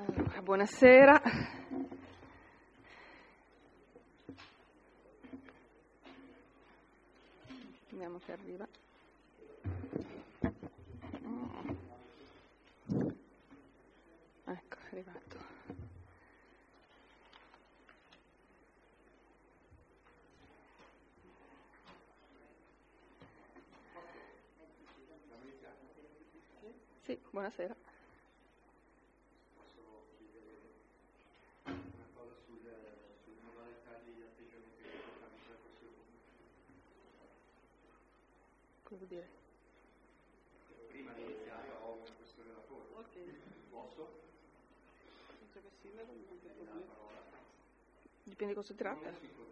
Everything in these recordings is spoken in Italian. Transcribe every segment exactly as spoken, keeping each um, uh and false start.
Allora, buonasera. Vediamo che arriva. Ecco, è arrivato. Sì, buonasera. Cosa dire? Prima di iniziare ho una questione da porre. Ok. Posso? Senza che si veda, non c'è problema. Dipende cosa si tratta.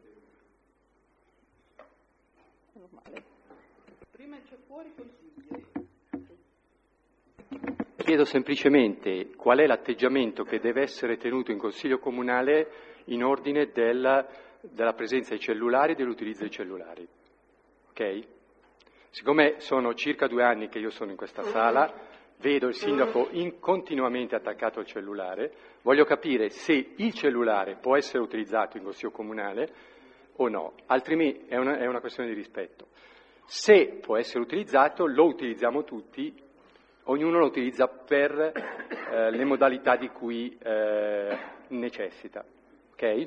È normale. Prima c'è fuori consigli. Chiedo semplicemente qual è l'atteggiamento che deve essere tenuto in Consiglio Comunale in ordine della, della presenza dei cellulari e dell'utilizzo dei cellulari. Ok? Siccome sono circa due anni che io sono in questa sala, vedo il sindaco in, continuamente attaccato al cellulare, voglio capire se il cellulare può essere utilizzato in Consiglio Comunale o no, altrimenti è una, è una questione di rispetto. Se può essere utilizzato, lo utilizziamo tutti, ognuno lo utilizza per eh, le modalità di cui eh, necessita. Ok?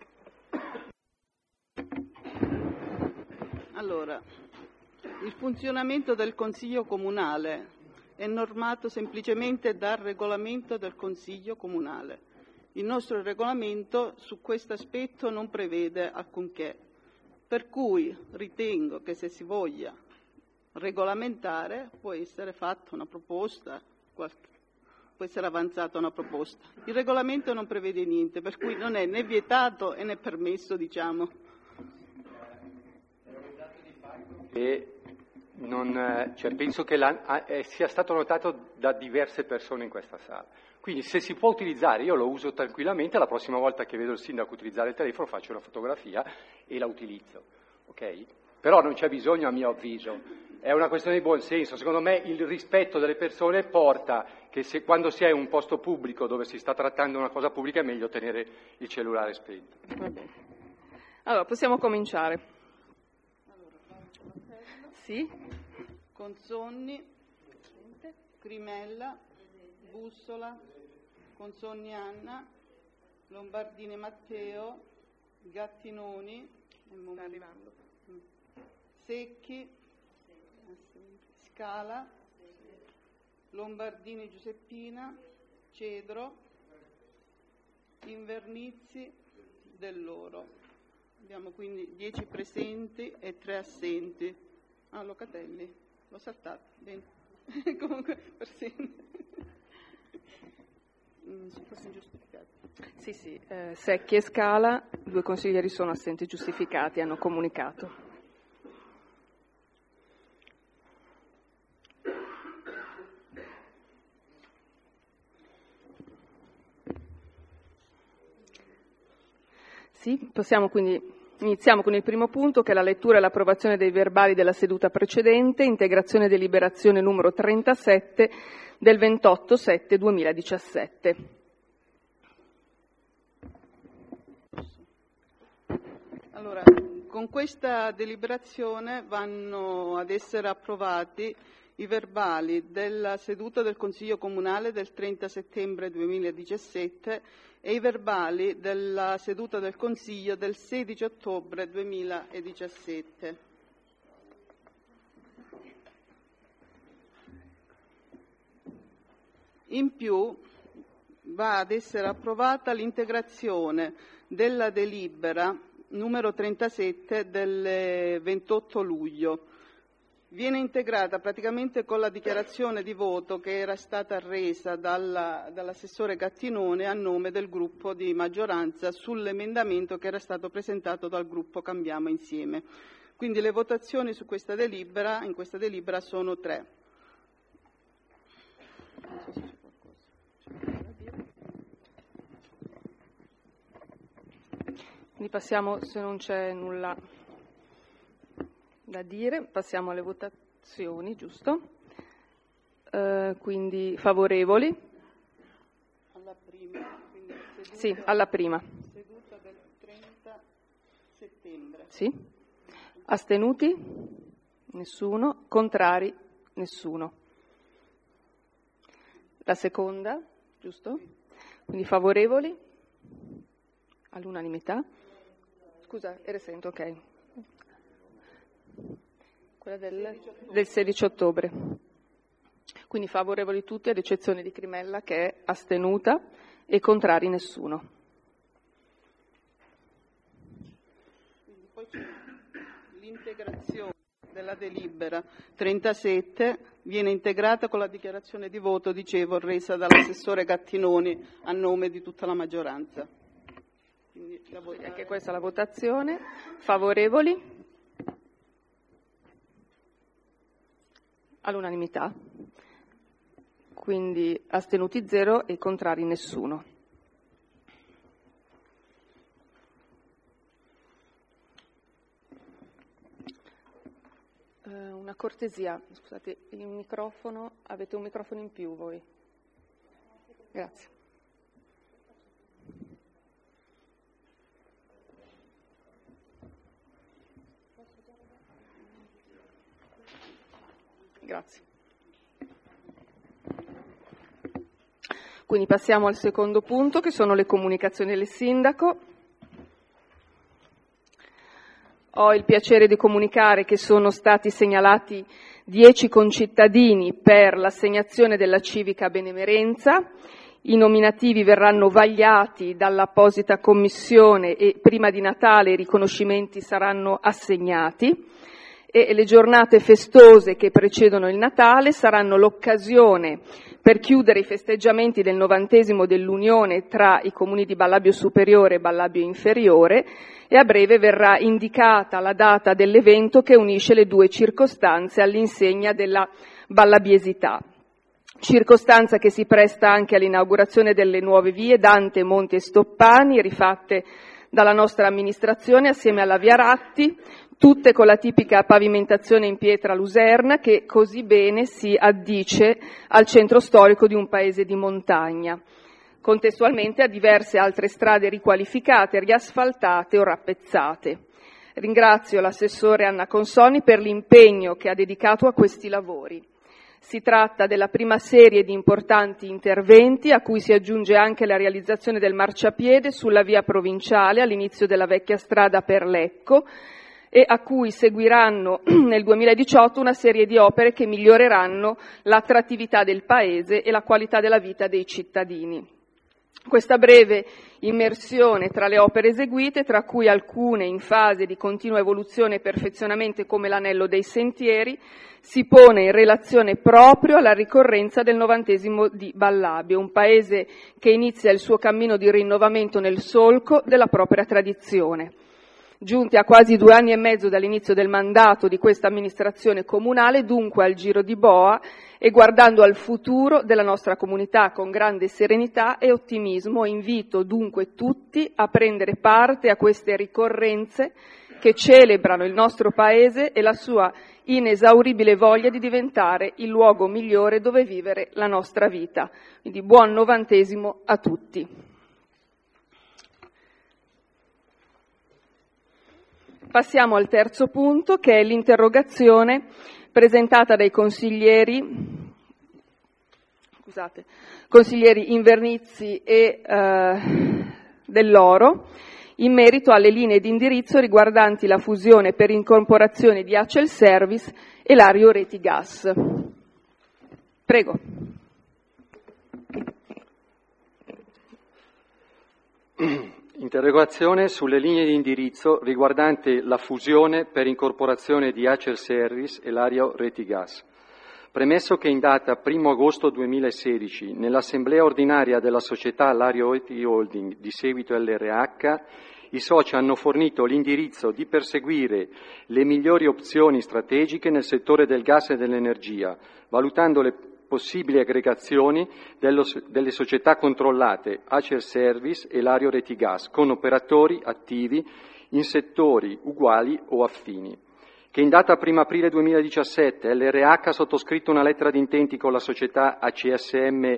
Allora, il funzionamento del Consiglio Comunale è normato semplicemente dal regolamento del Consiglio Comunale. Il nostro regolamento su questo aspetto non prevede alcunché, per cui ritengo che se si voglia regolamentare può essere fatta una proposta, qualche, può essere avanzata una proposta. Il regolamento non prevede niente, per cui non è né vietato né permesso, diciamo. E non, cioè, penso che la, eh, sia stato notato da diverse persone in questa sala. Quindi se si può utilizzare, io lo uso tranquillamente, la prossima volta che vedo il sindaco utilizzare il telefono faccio una fotografia e la utilizzo. Ok? Però non c'è bisogno, a mio avviso. È una questione di buon senso. Secondo me il rispetto delle persone porta che se, quando si è in un posto pubblico dove si sta trattando una cosa pubblica è meglio tenere il cellulare spento. Va bene. Allora, possiamo cominciare. Allora, Sì? Consonni, Crimella, Bussola, Consonni Anna, Lombardini Matteo, Gattinoni, Sta arrivando. Secchi, Scala, Lombardini Giuseppina, Cedro, Invernizzi, Dell'Oro. Abbiamo quindi dieci presenti e tre assenti. Ah, Locatelli, l'ho saltato. Bene. Comunque, presente. Mm, si fosse giustificati. Sì, sì. Eh, Secchi e Scala, due consiglieri sono assenti giustificati, hanno comunicato. Sì, possiamo quindi, iniziamo con il primo punto che è la lettura e l'approvazione dei verbali della seduta precedente, integrazione deliberazione numero trentasette del ventotto sette duemiladiciassette. Allora, con questa deliberazione vanno ad essere approvati i verbali della seduta del Consiglio Comunale del trenta settembre duemiladiciassette e i verbali della seduta del Consiglio del sedici ottobre duemiladiciassette. In più va ad essere approvata l'integrazione della delibera numero trentasette del ventotto luglio. Viene integrata praticamente con la dichiarazione di voto che era stata resa dalla, dall'assessore Gattinone a nome del gruppo di maggioranza sull'emendamento che era stato presentato dal gruppo Cambiamo Insieme. Quindi le votazioni su questa delibera, in questa delibera sono tre. Non so se c'è qualcosa. C'è qualcosa da dire? Quindi passiamo, se non c'è nulla da dire, passiamo alle votazioni, giusto? Eh, quindi favorevoli? Alla prima. prima, quindi seduta, Sì, alla prima. seduta del trenta settembre. Sì. Astenuti? Nessuno. Contrari? Nessuno. La seconda, giusto? Quindi favorevoli? All'unanimità? Scusa, era sento, ok. Quella del, del sedici ottobre. Quindi favorevoli tutti ad eccezione di Crimella che è astenuta e contrari nessuno. Quindi poi c'è l'integrazione della delibera trentasette, viene integrata con la dichiarazione di voto, dicevo, resa dall'assessore Gattinoni a nome di tutta la maggioranza. Quindi da votare... Anche questa è la votazione. Favorevoli? All'unanimità. Quindi astenuti zero e contrari nessuno. Eh, una cortesia, scusate, il microfono, avete un microfono in più voi? Grazie. Grazie. Quindi passiamo al secondo punto, che sono le comunicazioni del sindaco. Ho il piacere di comunicare che sono stati segnalati dieci concittadini per l'assegnazione della civica benemerenza. I nominativi verranno vagliati dall'apposita commissione e prima di Natale i riconoscimenti saranno assegnati. E le giornate festose che precedono il Natale saranno l'occasione per chiudere i festeggiamenti del novantesimo dell'unione tra i comuni di Ballabio Superiore e Ballabio Inferiore, e a breve verrà indicata la data dell'evento che unisce le due circostanze all'insegna della ballabiesità. Circostanza che si presta anche all'inaugurazione delle nuove vie Dante, Monti e Stoppani, rifatte dalla nostra amministrazione assieme alla via Ratti, tutte con la tipica pavimentazione in pietra luserna che così bene si addice al centro storico di un paese di montagna, contestualmente a diverse altre strade riqualificate, riasfaltate o rappezzate. Ringrazio l'assessore Anna Consoni per l'impegno che ha dedicato a questi lavori. Si tratta della prima serie di importanti interventi a cui si aggiunge anche la realizzazione del marciapiede sulla via provinciale all'inizio della vecchia strada per Lecco, e a cui seguiranno nel duemiladiciotto una serie di opere che miglioreranno l'attrattività del paese e la qualità della vita dei cittadini. Questa breve immersione tra le opere eseguite, tra cui alcune in fase di continua evoluzione e perfezionamento come l'anello dei sentieri, si pone in relazione proprio alla ricorrenza del novantesimo di Ballabio, un paese che inizia il suo cammino di rinnovamento nel solco della propria tradizione. Giunti a quasi due anni e mezzo dall'inizio del mandato di questa amministrazione comunale, dunque al giro di boa e guardando al futuro della nostra comunità con grande serenità e ottimismo, invito dunque tutti a prendere parte a queste ricorrenze che celebrano il nostro paese e la sua inesauribile voglia di diventare il luogo migliore dove vivere la nostra vita. Quindi buon novantesimo a tutti. Passiamo al terzo punto, che è l'interrogazione presentata dai consiglieri, scusate, consiglieri Invernizzi e eh, Dell'Oro, in merito alle linee di indirizzo riguardanti la fusione per incorporazione di Acel Service e Lario Reti Gas. Prego. Interrogazione sulle linee di indirizzo riguardante la fusione per incorporazione di Acel Service e Lario Reti Gas. Premesso che in data primo agosto duemilasedici, nell'assemblea ordinaria della società Lario Reti Holding, di seguito L R H, i soci hanno fornito l'indirizzo di perseguire le migliori opzioni strategiche nel settore del gas e dell'energia, valutando le possibili aggregazioni dello, delle società controllate Acel Service e Lario Reti Gas con operatori attivi in settori uguali o affini. Che in data primo aprile duemiladiciassette L R H ha sottoscritto una lettera di intenti con la società A C S M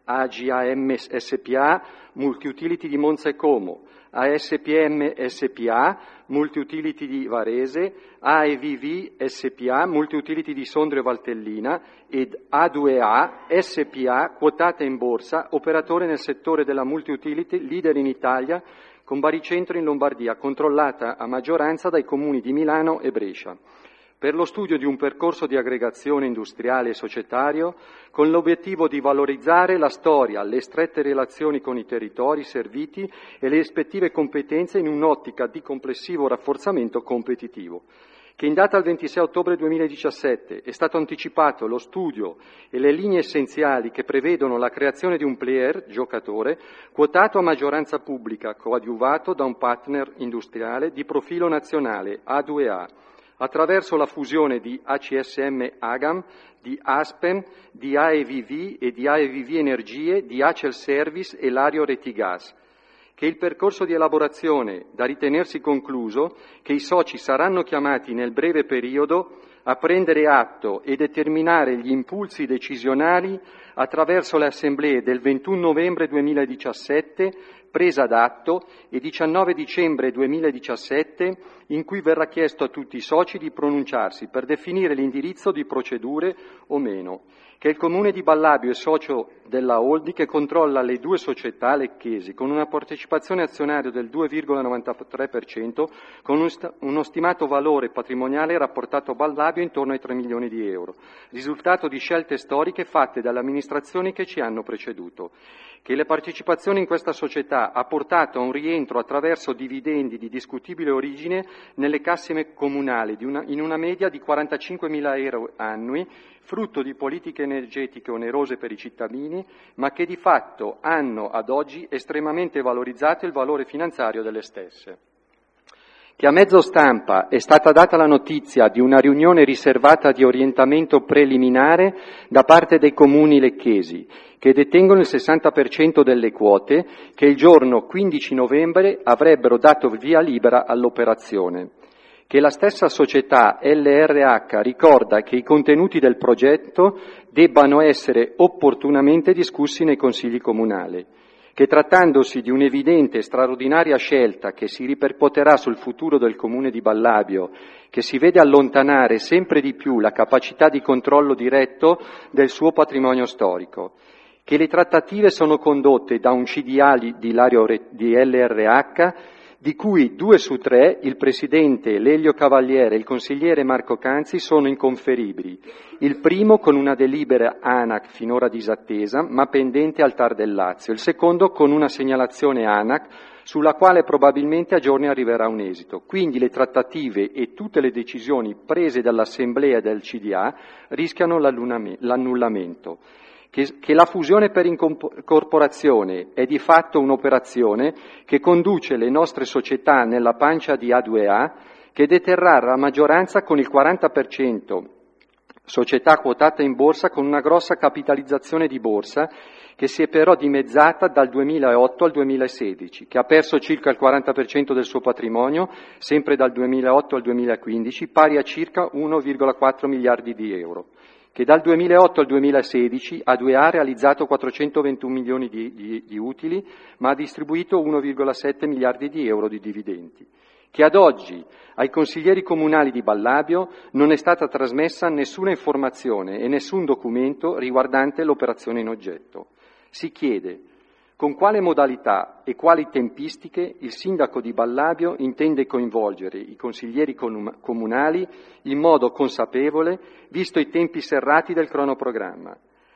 A G A M S P A, Multiutility di Monza e Como, A S P M S P A, Multiutility di Varese, A E V V S P A, Multiutility di Sondrio e Valtellina ed A due A S P A, quotata in borsa, operatore nel settore della multiutility, leader in Italia, con baricentro in Lombardia, controllata a maggioranza dai comuni di Milano e Brescia, per lo studio di un percorso di aggregazione industriale e societario con l'obiettivo di valorizzare la storia, le strette relazioni con i territori serviti e le rispettive competenze in un'ottica di complessivo rafforzamento competitivo, che in data il ventisei ottobre duemiladiciassette è stato anticipato lo studio e le linee essenziali che prevedono la creazione di un player, giocatore, quotato a maggioranza pubblica, coadiuvato da un partner industriale di profilo nazionale, A due A, attraverso la fusione di A C S M Agam, di Aspen, di A E V V e di A E V V Energie, di Acel Service e Lario Retigas, che il percorso di elaborazione da ritenersi concluso, che i soci saranno chiamati nel breve periodo a prendere atto e determinare gli impulsi decisionali attraverso le assemblee del ventuno novembre duemiladiciassette, presa d'atto, e diciannove dicembre duemiladiciassette, in cui verrà chiesto a tutti i soci di pronunciarsi per definire l'indirizzo di procedure o meno, che il Comune di Ballabio è socio della holding che controlla le due società lecchesi con una partecipazione azionaria del due virgola novantatré per cento, con uno stimato valore patrimoniale rapportato a Ballabio intorno ai tre milioni di euro, risultato di scelte storiche fatte dalle amministrazioni che ci hanno preceduto, che le partecipazioni in questa società ha portato a un rientro attraverso dividendi di discutibile origine nelle casse comunali di una, in una media di quarantacinquemila euro annui, frutto di politiche energetiche onerose per i cittadini, ma che di fatto hanno ad oggi estremamente valorizzato il valore finanziario delle stesse. Che a mezzo stampa è stata data la notizia di una riunione riservata di orientamento preliminare da parte dei comuni lecchesi, che detengono il sessanta per cento delle quote, che il giorno quindici novembre avrebbero dato via libera all'operazione. Che la stessa società L R H ricorda che i contenuti del progetto debbano essere opportunamente discussi nei consigli comunali, che trattandosi di un'evidente e straordinaria scelta che si ripercuoterà sul futuro del comune di Ballabio, che si vede allontanare sempre di più la capacità di controllo diretto del suo patrimonio storico, che le trattative sono condotte da un C D A di, Lario, di L R H, di cui due su tre, il presidente Lelio Cavaliere e il consigliere Marco Canzi, sono inconferibili. Il primo con una delibera ANAC finora disattesa, ma pendente al T A R del Lazio. Il secondo con una segnalazione ANAC, sulla quale probabilmente a giorni arriverà un esito. Quindi le trattative e tutte le decisioni prese dall'Assemblea e del C D A rischiano l'annullamento. Che, che la fusione per incorporazione è di fatto un'operazione che conduce le nostre società nella pancia di A due A, che deterrà la maggioranza con il quaranta per cento, società quotata in borsa con una grossa capitalizzazione di borsa, che si è però dimezzata dal duemilaotto al duemilasedici, che ha perso circa il quaranta per cento del suo patrimonio, sempre dal duemilaotto al duemilaquindici, pari a circa uno virgola quattro miliardi di euro. Che dal duemilaotto al duemilasedici A due A ha realizzato quattrocentoventuno milioni di, di, di utili, ma ha distribuito uno virgola sette miliardi di euro di dividendi. Che ad oggi ai consiglieri comunali di Ballabio non è stata trasmessa nessuna informazione e nessun documento riguardante l'operazione in oggetto. Si chiede con quale modalità e quali tempistiche il sindaco di Ballabio intende coinvolgere i consiglieri comunali in modo consapevole, visto i tempi serrati del cronoprogramma.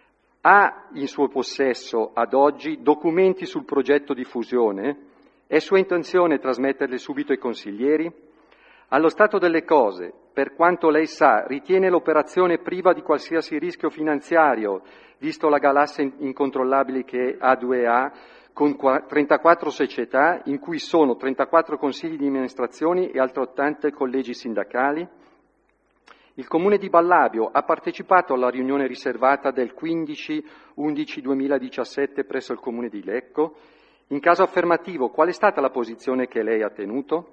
Ha in suo possesso ad oggi documenti sul progetto di fusione? È sua intenzione trasmetterli subito ai consiglieri? Allo stato delle cose, per quanto lei sa, ritiene l'operazione priva di qualsiasi rischio finanziario, visto la galassia incontrollabile che è A due A, con trentaquattro società, in cui sono trentaquattro consigli di amministrazione e altrettante collegi sindacali? Il Comune di Ballabio ha partecipato alla riunione riservata del quindici undici duemiladiciassette presso il Comune di Lecco? In caso affermativo, qual è stata la posizione che lei ha tenuto?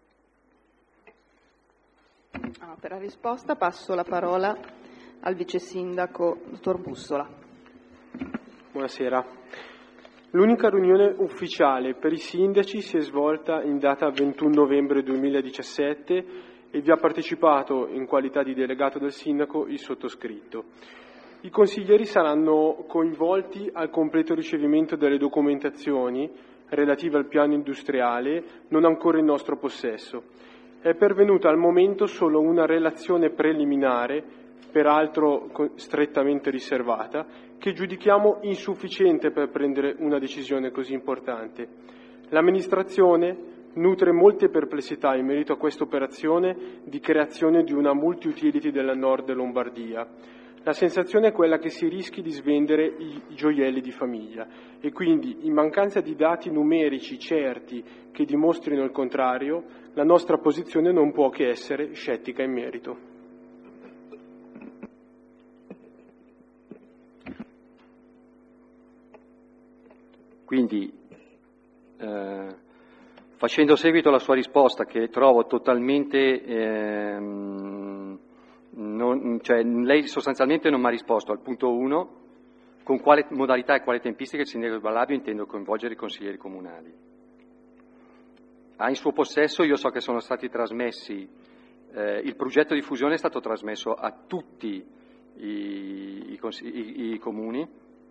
Ah, per la risposta passo la parola al vice sindaco, dottor Bussola. Buonasera. L'unica riunione ufficiale per i sindaci si è svolta in data ventuno novembre duemiladiciassette e vi ha partecipato in qualità di delegato del sindaco il sottoscritto. I consiglieri saranno coinvolti al completo ricevimento delle documentazioni relative al piano industriale non ancora in nostro possesso. È pervenuta al momento solo una relazione preliminare, peraltro strettamente riservata, che giudichiamo insufficiente per prendere una decisione così importante. L'amministrazione nutre molte perplessità in merito a questa operazione di creazione di una multi-utility della Nord Lombardia. La sensazione è quella che si rischi di svendere i gioielli di famiglia e quindi, in mancanza di dati numerici certi che dimostrino il contrario, la nostra posizione non può che essere scettica in merito. Quindi, eh, facendo seguito alla sua risposta, che trovo totalmente... Ehm, non, cioè, lei sostanzialmente non mi ha risposto al punto uno, con quale modalità e quale tempistica il sindaco di Ballabio intende coinvolgere i consiglieri comunali. Ha in suo possesso, io so che sono stati trasmessi, eh, il progetto di fusione è stato trasmesso a tutti i, i, i, i comuni,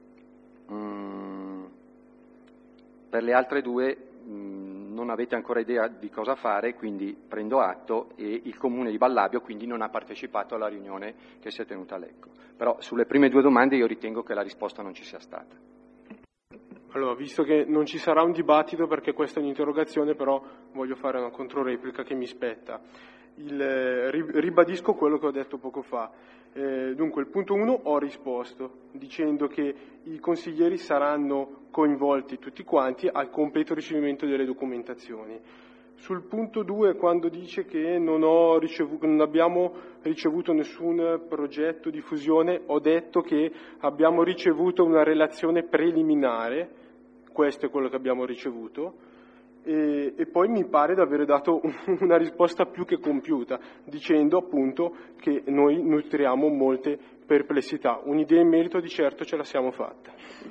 mm, per le altre due mh, non avete ancora idea di cosa fare, quindi prendo atto, e il comune di Ballabio quindi non ha partecipato alla riunione che si è tenuta a Lecco. Però sulle prime due domande io ritengo che la risposta non ci sia stata. Allora, visto che non ci sarà un dibattito perché questa è un'interrogazione, però voglio fare una controreplica che mi spetta. Il, eh, ribadisco quello che ho detto poco fa. Eh, dunque, il punto uno ho risposto dicendo che i consiglieri saranno coinvolti tutti quanti al completo ricevimento delle documentazioni. Sul punto due, quando dice che non, ho ricevuto, non abbiamo ricevuto nessun progetto di fusione, ho detto che abbiamo ricevuto una relazione preliminare, questo è quello che abbiamo ricevuto, e, e poi mi pare di aver dato una risposta più che compiuta, dicendo appunto che noi nutriamo molte perplessità. Un'idea in merito di certo ce la siamo fatta.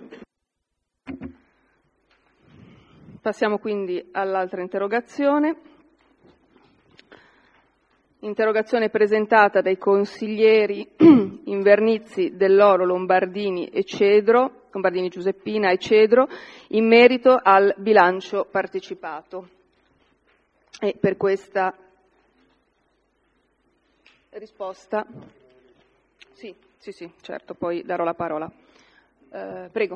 Passiamo quindi all'altra interrogazione. Interrogazione presentata dai consiglieri Invernizzi, Dell'Oro, Lombardini e Cedro, Lombardini Giuseppina e Cedro, in merito al bilancio partecipato. E per questa risposta, sì, sì, sì, certo, poi darò la parola. Eh, prego.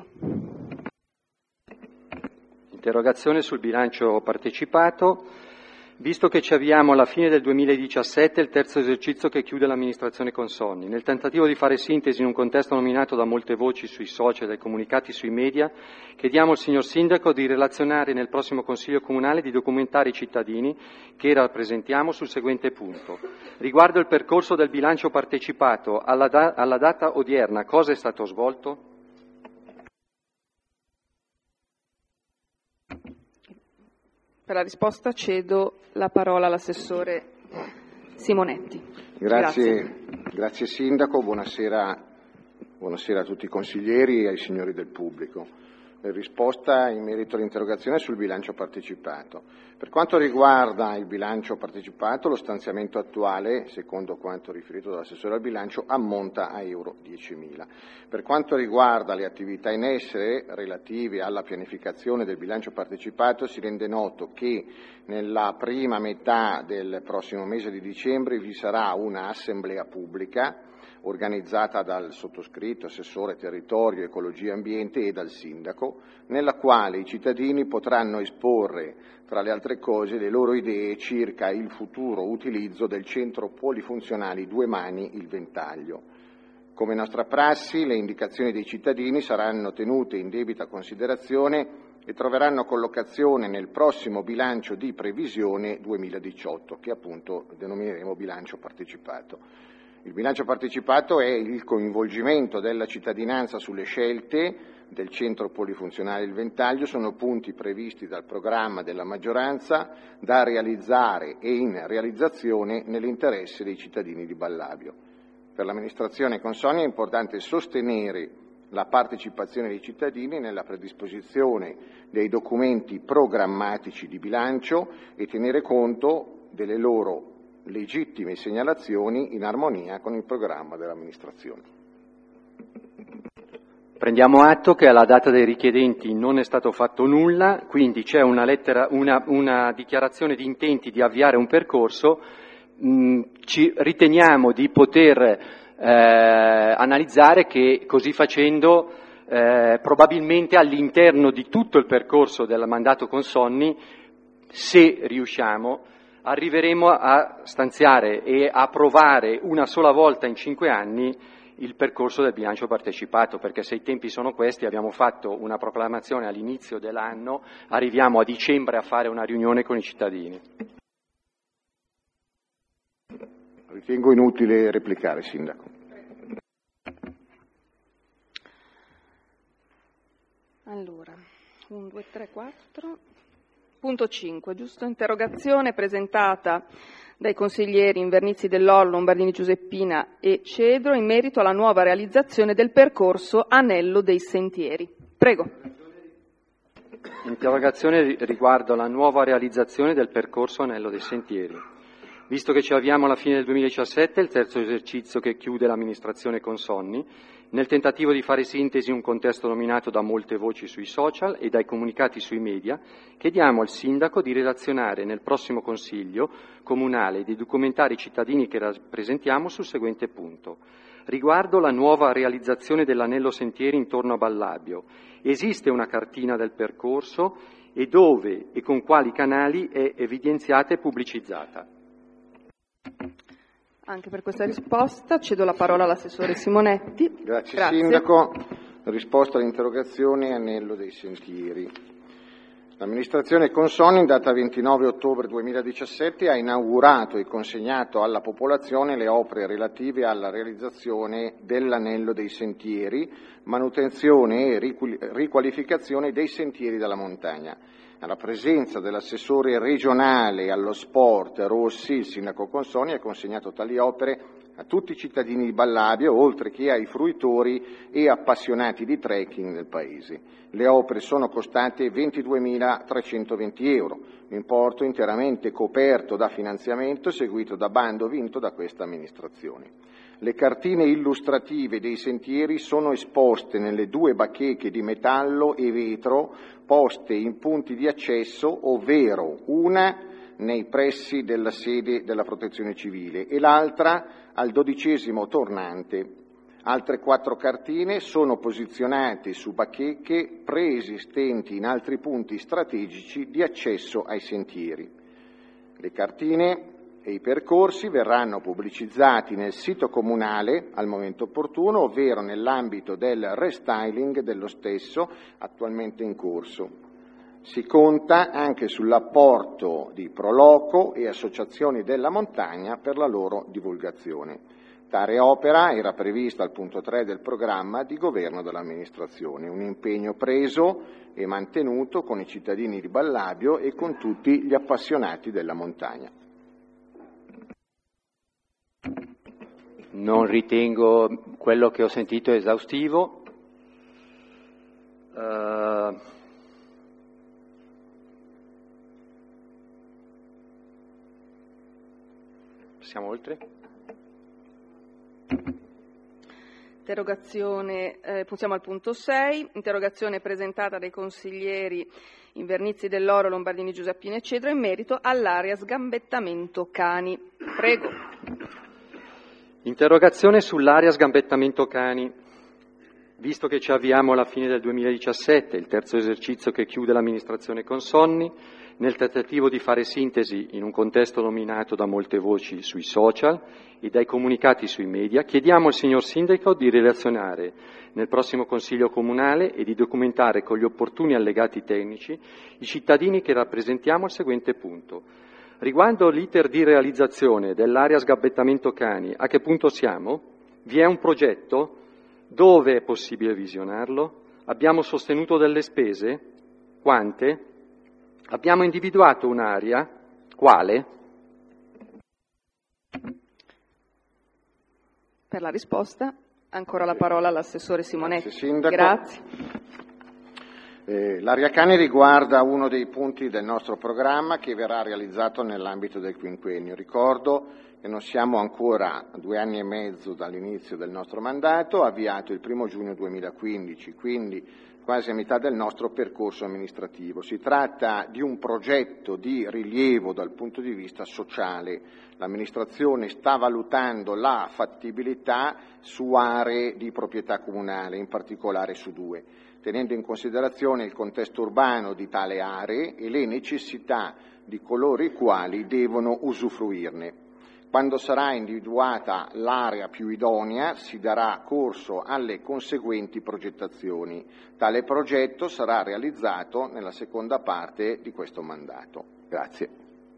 Interrogazione sul bilancio partecipato. Visto che ci avviamo alla fine del duemiladiciassette, il terzo esercizio che chiude l'amministrazione Consonni, nel tentativo di fare sintesi in un contesto nominato da molte voci sui social e dai comunicati sui media, chiediamo al signor Sindaco di relazionare nel prossimo Consiglio Comunale, di documentare i cittadini che rappresentiamo sul seguente punto. Riguardo il percorso del bilancio partecipato, alla, da- alla data odierna cosa è stato svolto? Per la risposta cedo la parola all'assessore Simonetti. Grazie, Grazie. grazie Sindaco, buonasera, buonasera a tutti i consiglieri e ai signori del pubblico. Risposta in merito all'interrogazione sul bilancio partecipato. Per quanto riguarda il bilancio partecipato, lo stanziamento attuale, secondo quanto riferito dall'assessore al bilancio, ammonta a euro diecimila. Per quanto riguarda le attività in essere relative alla pianificazione del bilancio partecipato, si rende noto che nella prima metà del prossimo mese di dicembre vi sarà una assemblea pubblica organizzata dal sottoscritto, assessore territorio, ecologia e ambiente, e dal sindaco, nella quale i cittadini potranno esporre, tra le altre cose, le loro idee circa il futuro utilizzo del centro polifunzionali Due Mani il Ventaglio. Come nostra prassi, le indicazioni dei cittadini saranno tenute in debita considerazione e troveranno collocazione nel prossimo bilancio di previsione duemiladiciotto, che appunto denomineremo bilancio partecipato. Il bilancio partecipato è il coinvolgimento della cittadinanza sulle scelte del centro polifunzionale Il Ventaglio, sono punti previsti dal programma della maggioranza da realizzare e in realizzazione nell'interesse dei cittadini di Ballabio. Per l'amministrazione Consonni è importante sostenere la partecipazione dei cittadini nella predisposizione dei documenti programmatici di bilancio e tenere conto delle loro legittime segnalazioni in armonia con il programma dell'amministrazione. Prendiamo atto che alla data dei richiedenti non è stato fatto nulla, quindi c'è una, lettera, una, una dichiarazione di intenti di avviare un percorso. Mh, ci riteniamo di poter eh, analizzare che così facendo eh, probabilmente all'interno di tutto il percorso del mandato Consonni, se riusciamo, arriveremo a stanziare e a approvare una sola volta in cinque anni il percorso del bilancio partecipato, perché se i tempi sono questi, abbiamo fatto una proclamazione all'inizio dell'anno, arriviamo a dicembre a fare una riunione con i cittadini. Ritengo inutile replicare, Sindaco. Allora, uno, due, tre, quattro. Punto cinque, giusto? Interrogazione presentata dai consiglieri Invernizzi dell'Orlo, Lombardini Giuseppina e Cedro in merito alla nuova realizzazione del percorso Anello dei Sentieri. Prego. Interrogazione riguardo la nuova realizzazione del percorso Anello dei Sentieri. Visto che ci avviamo alla fine del duemiladiciassette, il terzo esercizio che chiude l'amministrazione Consonni, nel tentativo di fare sintesi in un contesto dominato da molte voci sui social e dai comunicati sui media, chiediamo al Sindaco di relazionare nel prossimo Consiglio Comunale e di documentare i cittadini che rappresentiamo sul seguente punto. Riguardo la nuova realizzazione dell'Anello Sentieri intorno a Ballabio, esiste una cartina del percorso e dove e con quali canali è evidenziata e pubblicizzata? Anche per questa risposta cedo la parola all'assessore Simonetti. Grazie, Grazie. Sindaco. Risposta all'interrogazione Anello dei Sentieri. L'amministrazione Consonni in data ventinove ottobre duemiladiciassette ha inaugurato e consegnato alla popolazione le opere relative alla realizzazione dell'Anello dei Sentieri, manutenzione e riqualificazione dei sentieri della montagna. Alla presenza dell'assessore regionale allo sport Rossi, il sindaco Consonni ha consegnato tali opere a tutti i cittadini di Ballabio, oltre che ai fruitori e appassionati di trekking del paese. Le opere sono costate ventiduemilatrecentoventi euro, importo interamente coperto da finanziamento seguito da bando vinto da questa amministrazione. Le cartine illustrative dei sentieri sono esposte nelle due bacheche di metallo e vetro poste in punti di accesso, ovvero una nei pressi della sede della Protezione Civile e l'altra al dodicesimo tornante. Altre quattro cartine sono posizionate su bacheche preesistenti in altri punti strategici di accesso ai sentieri. Le cartine e i percorsi verranno pubblicizzati nel sito comunale al momento opportuno, ovvero nell'ambito del restyling dello stesso attualmente in corso. Si conta anche sull'apporto di Proloco e associazioni della montagna per la loro divulgazione. Tale opera era prevista al punto tre del programma di governo dell'amministrazione, un impegno preso e mantenuto con i cittadini di Ballabio e con tutti gli appassionati della montagna. Non ritengo quello che ho sentito esaustivo. Uh, passiamo oltre. Interrogazione, eh, passiamo al punto sei, interrogazione presentata dai consiglieri Invernizzi dell'Oro, Lombardini Giuseppina e Cedro in merito all'area sgambettamento cani. Prego. Interrogazione sull'area sgambettamento cani. Visto che ci avviamo alla fine del duemiladiciassette, il terzo esercizio che chiude l'amministrazione Consonni, nel tentativo di fare sintesi in un contesto dominato da molte voci sui social e dai comunicati sui media, chiediamo al signor Sindaco di relazionare nel prossimo Consiglio Comunale e di documentare con gli opportuni allegati tecnici i cittadini che rappresentiamo al seguente punto. Riguardo l'iter di realizzazione dell'area sgambettamento cani, a che punto siamo? Vi è un progetto? Dove è possibile visionarlo? Abbiamo sostenuto delle spese? Quante? Abbiamo individuato un'area? Quale? Per la risposta, Ancora la parola all'assessore Simonetti. Grazie, Sindaco. Grazie. Eh, L'area cani riguarda uno dei punti del nostro programma che verrà realizzato nell'ambito del quinquennio. Ricordo che non siamo ancora a due anni e mezzo dall'inizio del nostro mandato, avviato il primo giugno duemilaquindici, quindi quasi a metà del nostro percorso amministrativo. Si tratta di un progetto di rilievo dal punto di vista sociale. L'amministrazione sta valutando la fattibilità su aree di proprietà comunale, in particolare su due, tenendo in considerazione il contesto urbano di tale aree e le necessità di coloro i quali devono usufruirne. Quando sarà individuata l'area più idonea si darà corso alle conseguenti progettazioni. Tale progetto sarà realizzato nella seconda parte di questo mandato. Grazie.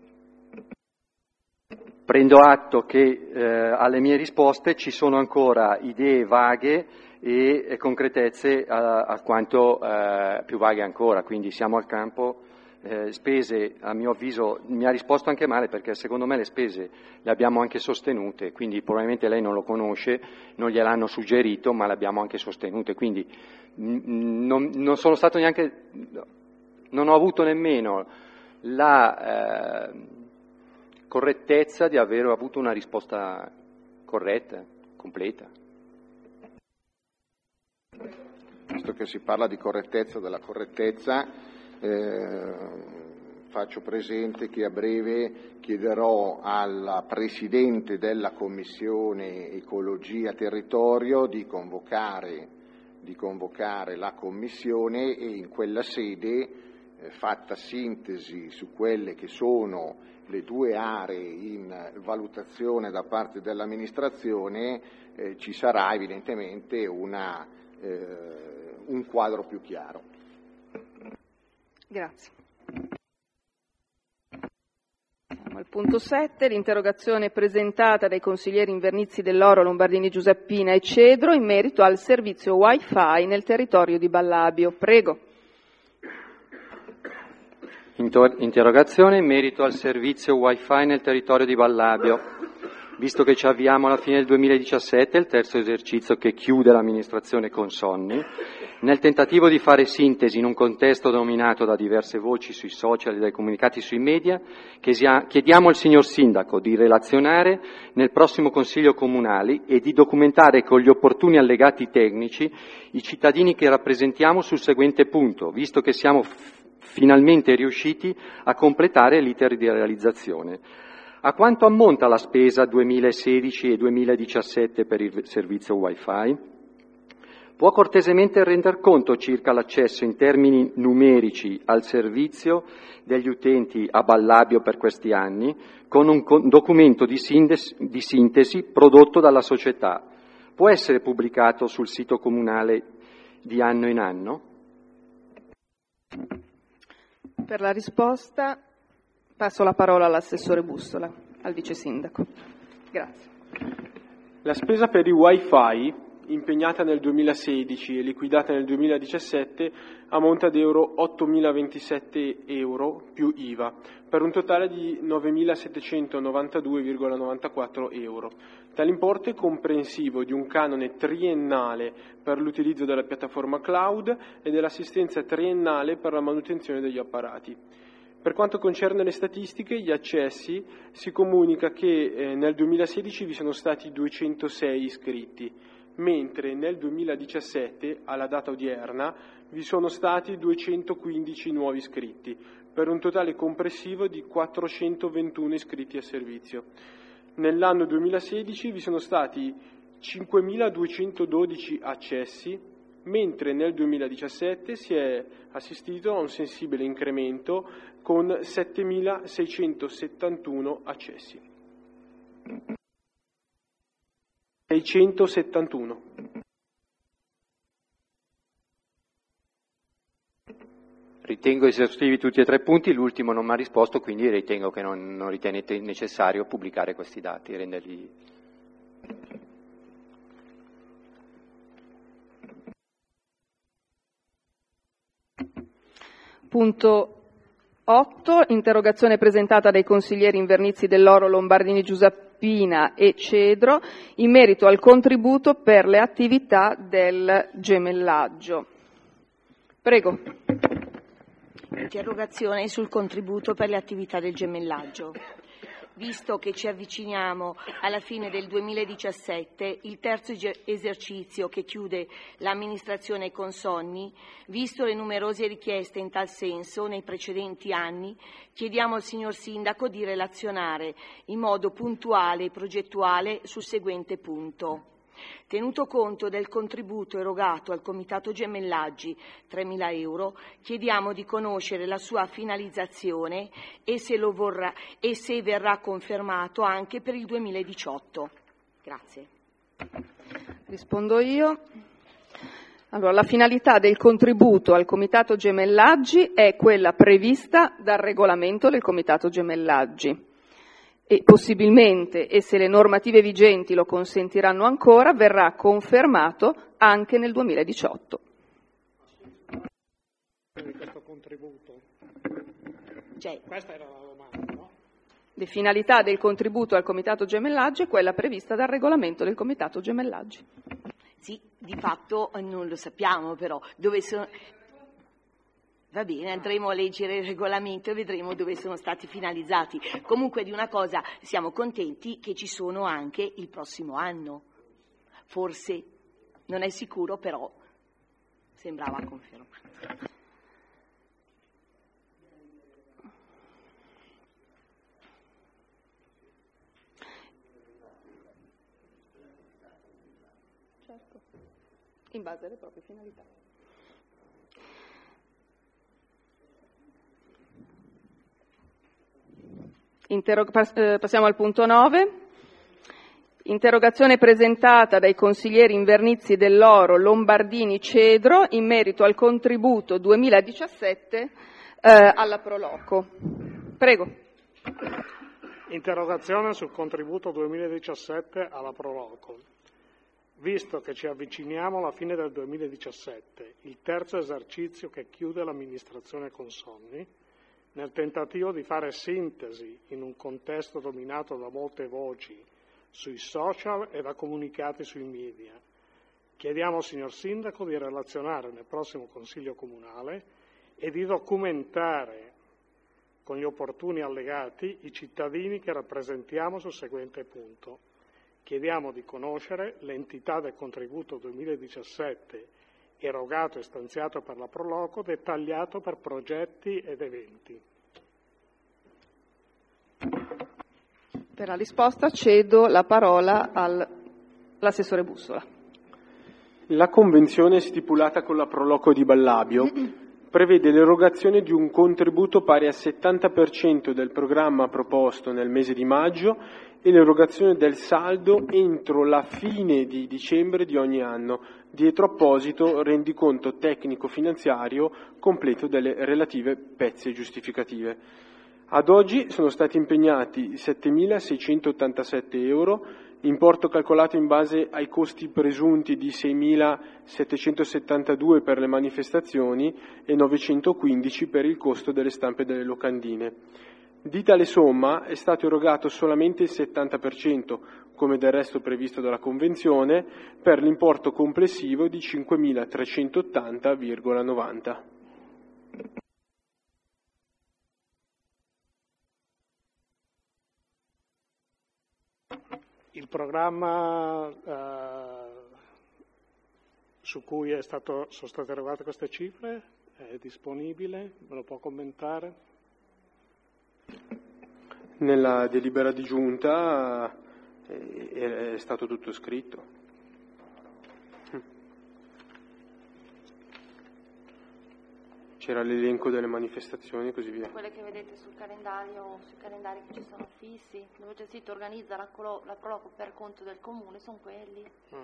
Prendo atto che eh, alle mie risposte ci sono ancora idee vaghe e, e concretezze a, a quanto eh, più vaghe ancora, quindi siamo al campo. Eh, spese, a mio avviso, mi ha risposto anche male perché secondo me le spese le abbiamo anche sostenute, quindi probabilmente lei non lo conosce, non gliel'hanno suggerito, ma le abbiamo anche sostenute, quindi n- non, non sono stato neanche, non ho avuto nemmeno la eh, correttezza di aver avuto una risposta corretta, completa. Visto che si parla di correttezza della correttezza, Eh, faccio presente che a breve chiederò alla Presidente della Commissione Ecologia Territorio di convocare, di convocare la Commissione e in quella sede, eh, fatta sintesi su quelle che sono le due aree in valutazione da parte dell'amministrazione, eh, ci sarà evidentemente una, eh, un quadro più chiaro. Grazie. Siamo al punto sette, l'interrogazione presentata dai consiglieri Invernizzi dell'Oro, Lombardini Giuseppina e Cedro in merito al servizio Wi-Fi nel territorio di Ballabio. Prego. Interrogazione in merito al servizio Wi-Fi nel territorio di Ballabio. Visto che ci avviamo alla fine del duemiladiciassette, il terzo esercizio che chiude l'amministrazione Consonni, nel tentativo di fare sintesi in un contesto dominato da diverse voci sui social e dai comunicati sui media, chiediamo al signor Sindaco di relazionare nel prossimo Consiglio Comunale e di documentare con gli opportuni allegati tecnici i cittadini che rappresentiamo sul seguente punto, visto che siamo f- finalmente riusciti a completare l'iter di realizzazione. A quanto ammonta la spesa duemilasedici e duemiladiciassette per il servizio Wi-Fi? Può cortesemente render conto circa l'accesso in termini numerici al servizio degli utenti a Ballabio per questi anni, con un documento di sintesi, di sintesi prodotto dalla società? Può essere pubblicato sul sito comunale di anno in anno? Per la risposta passo la parola all'assessore Bussola, al vice sindaco. Grazie. La spesa per i Wi-Fi, impegnata nel duemilasedici e liquidata nel duemiladiciassette, ammonta ad euro ottomilaventisette euro più I V A, per un totale di novemilasettecentonovantadue virgola novantaquattro euro. Tale importo è comprensivo di un canone triennale per l'utilizzo della piattaforma cloud e dell'assistenza triennale per la manutenzione degli apparati. Per quanto concerne le statistiche, gli accessi, si comunica che eh, nel duemilasedici vi sono stati duecentosei iscritti, mentre nel duemiladiciassette, alla data odierna, vi sono stati duecentoquindici nuovi iscritti, per un totale complessivo di quattrocentoventuno iscritti a servizio. Nell'anno duemilasedici vi sono stati cinquemiladuecentododici accessi, mentre nel duemiladiciassette si è assistito a un sensibile incremento con settemilaseicentosettantuno accessi. seicentosettantuno. Ritengo esaustivi tutti e tre i punti, l'ultimo non mi ha risposto, quindi ritengo che non, non ritenete necessario pubblicare questi dati e renderli... Punto otto, interrogazione presentata dai consiglieri Invernizzi dell'Oro, Lombardini Giuseppina Alpina e Cedro in merito al contributo per le attività del gemellaggio. Prego. Interrogazione sul contributo per le attività del gemellaggio. Visto che ci avviciniamo alla fine del duemiladiciassette, il terzo esercizio che chiude l'amministrazione Consonni, visto le numerose richieste in tal senso nei precedenti anni, chiediamo al signor Sindaco di relazionare in modo puntuale e progettuale sul seguente punto. Tenuto conto del contributo erogato al Comitato Gemellaggi, tremila euro, chiediamo di conoscere la sua finalizzazione e se, lo vorrà, e se verrà confermato anche per il duemiladiciotto. Grazie. Rispondo io. Allora, la finalità del contributo al Comitato Gemellaggi è quella prevista dal regolamento del Comitato Gemellaggi. E possibilmente, e se le normative vigenti lo consentiranno ancora, verrà confermato anche nel duemiladiciotto. Questo contributo? Cioè, questa era la domanda, no? Le finalità del contributo al Comitato Gemellaggi è quella prevista dal regolamento del Comitato Gemellaggi. Sì, di fatto non lo sappiamo però. Dove sono... Va bene, andremo a leggere il regolamento e vedremo dove sono stati finalizzati. Comunque di una cosa siamo contenti, che ci sono anche il prossimo anno. Forse, non è sicuro, però sembrava confermato. Certo, in base alle proprie finalità. Interrog- passiamo al punto nove. Interrogazione presentata dai consiglieri Invernizi dell'Oro, Lombardini, Cedro in merito al contributo duemiladiciassette eh, alla Proloco. Prego. Interrogazione sul contributo duemiladiciassette alla Proloco. Visto che ci avviciniamo alla fine del duemiladiciassette, il terzo esercizio che chiude l'amministrazione Consonni, nel tentativo di fare sintesi in un contesto dominato da molte voci sui social e da comunicati sui media, chiediamo al signor Sindaco di relazionare nel prossimo Consiglio Comunale e di documentare con gli opportuni allegati i cittadini che rappresentiamo sul seguente punto. Chiediamo di conoscere l'entità del contributo duemiladiciassette erogato e stanziato per la Proloco, dettagliato per progetti ed eventi. Per la risposta cedo la parola all'assessore Bussola. La convenzione stipulata con la Proloco di Ballabio prevede l'erogazione di un contributo pari al settanta per cento del programma proposto nel mese di maggio e l'erogazione del saldo entro la fine di dicembre di ogni anno, dietro apposito rendiconto tecnico-finanziario completo delle relative pezze giustificative. Ad oggi sono stati impegnati settemilaseicentottantasette euro, importo calcolato in base ai costi presunti di seimilasettecentosettantadue per le manifestazioni e novecentoquindici per il costo delle stampe delle locandine. Di tale somma è stato erogato solamente il settanta per cento, come del resto previsto dalla Convenzione, per l'importo complessivo di cinquemilatrecentottanta virgola novanta. Il programma eh, su cui è stato, sono state erogate queste cifre è disponibile? Me lo può commentare? Nella delibera di giunta è stato tutto scritto. C'era l'elenco delle manifestazioni e così via. Quelle che vedete sul calendario, sui calendari che ci sono fissi, dove c'è scritto organizza la, colo, la Proloco per conto del comune, sono quelli. Mm.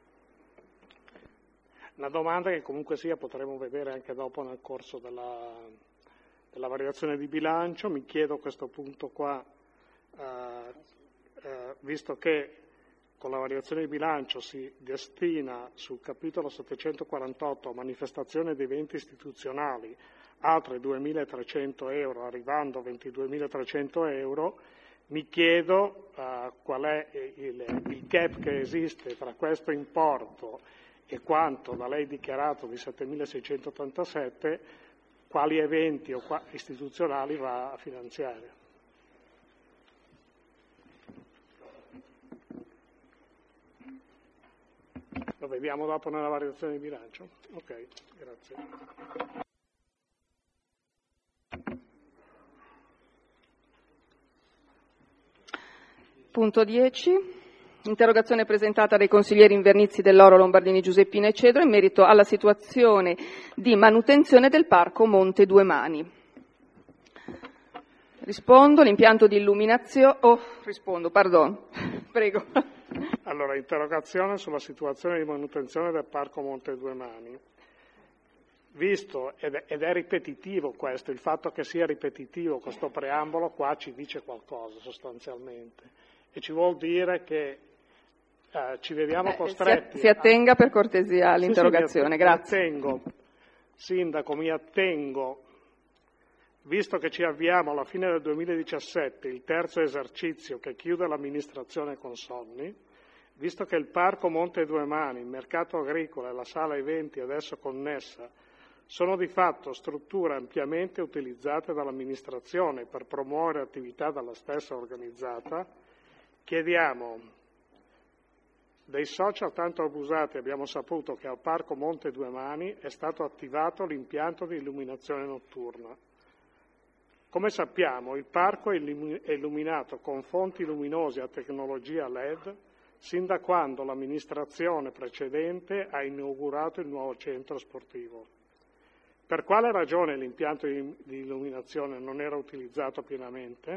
Una domanda che comunque sia potremo vedere anche dopo nel corso della, della variazione di bilancio. Mi chiedo a questo punto qua, eh, eh, visto che con la variazione di bilancio si destina sul capitolo settecentoquarantotto manifestazioni ed eventi istituzionali altri duemilatrecento euro, arrivando a ventiduemilatrecento euro, Mi chiedo uh, qual è il, il gap che esiste tra questo importo e quanto da lei dichiarato di settemilaseicentottantasette, quali eventi o qua, istituzionali va a finanziare. Lo vediamo dopo nella variazione di bilancio? Ok, grazie. Punto dieci. Interrogazione presentata dai consiglieri Invernizzi, Dell'Oro, Lombardini, Giuseppina e Cedro in merito alla situazione di manutenzione del parco Monte Due Mani. Rispondo, l'impianto di illuminazione... Oh, rispondo, pardon, prego. Allora, interrogazione sulla situazione di manutenzione del parco Monte Due Mani. Visto, ed è, ed è ripetitivo questo, il fatto che sia ripetitivo questo preambolo qua ci dice qualcosa sostanzialmente, e ci vuol dire che eh, ci vediamo eh, costretti... Si, si attenga a... per cortesia all'interrogazione, sì, sì, grazie. Mi attengo, Sindaco, mi attengo, visto che ci avviamo alla fine del duemiladiciassette, il terzo esercizio che chiude l'amministrazione Consonni, visto che il Parco Monte Due Mani, il mercato agricolo e la sala eventi adesso connessa sono di fatto strutture ampiamente utilizzate dall'amministrazione per promuovere attività dalla stessa organizzata, chiediamo, dei social tanto abusati abbiamo saputo che al Parco Monte Due Mani è stato attivato l'impianto di illuminazione notturna. Come sappiamo, il parco è illuminato con fonti luminose a tecnologia L E D sin da quando l'amministrazione precedente ha inaugurato il nuovo centro sportivo. Per quale ragione l'impianto di illuminazione non era utilizzato pienamente?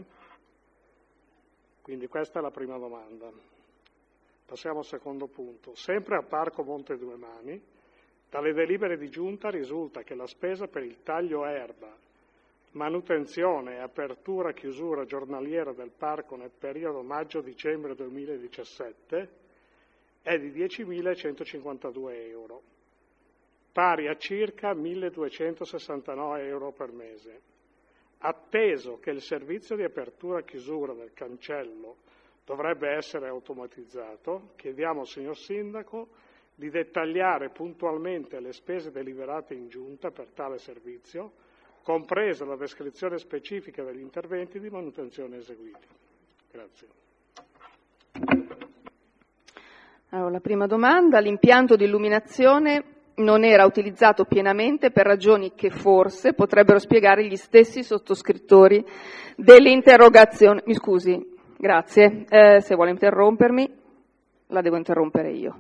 Quindi questa è la prima domanda. Passiamo al secondo punto. Sempre al Parco Monte Due Mani, dalle delibere di giunta risulta che la spesa per il taglio erba, manutenzione e apertura e chiusura giornaliera del parco nel periodo maggio-dicembre duemiladiciassette è di diecimilacentocinquantadue euro, pari a circa milleduecentosessantanove euro per mese. Atteso che il servizio di apertura e chiusura del cancello dovrebbe essere automatizzato, chiediamo al signor Sindaco di dettagliare puntualmente le spese deliberate in giunta per tale servizio, compresa la descrizione specifica degli interventi di manutenzione eseguiti. Grazie. Allora, la prima domanda, l'impianto di illuminazione non era utilizzato pienamente per ragioni che forse potrebbero spiegare gli stessi sottoscrittori dell'interrogazione. Mi scusi, grazie, eh, se vuole interrompermi la devo interrompere io.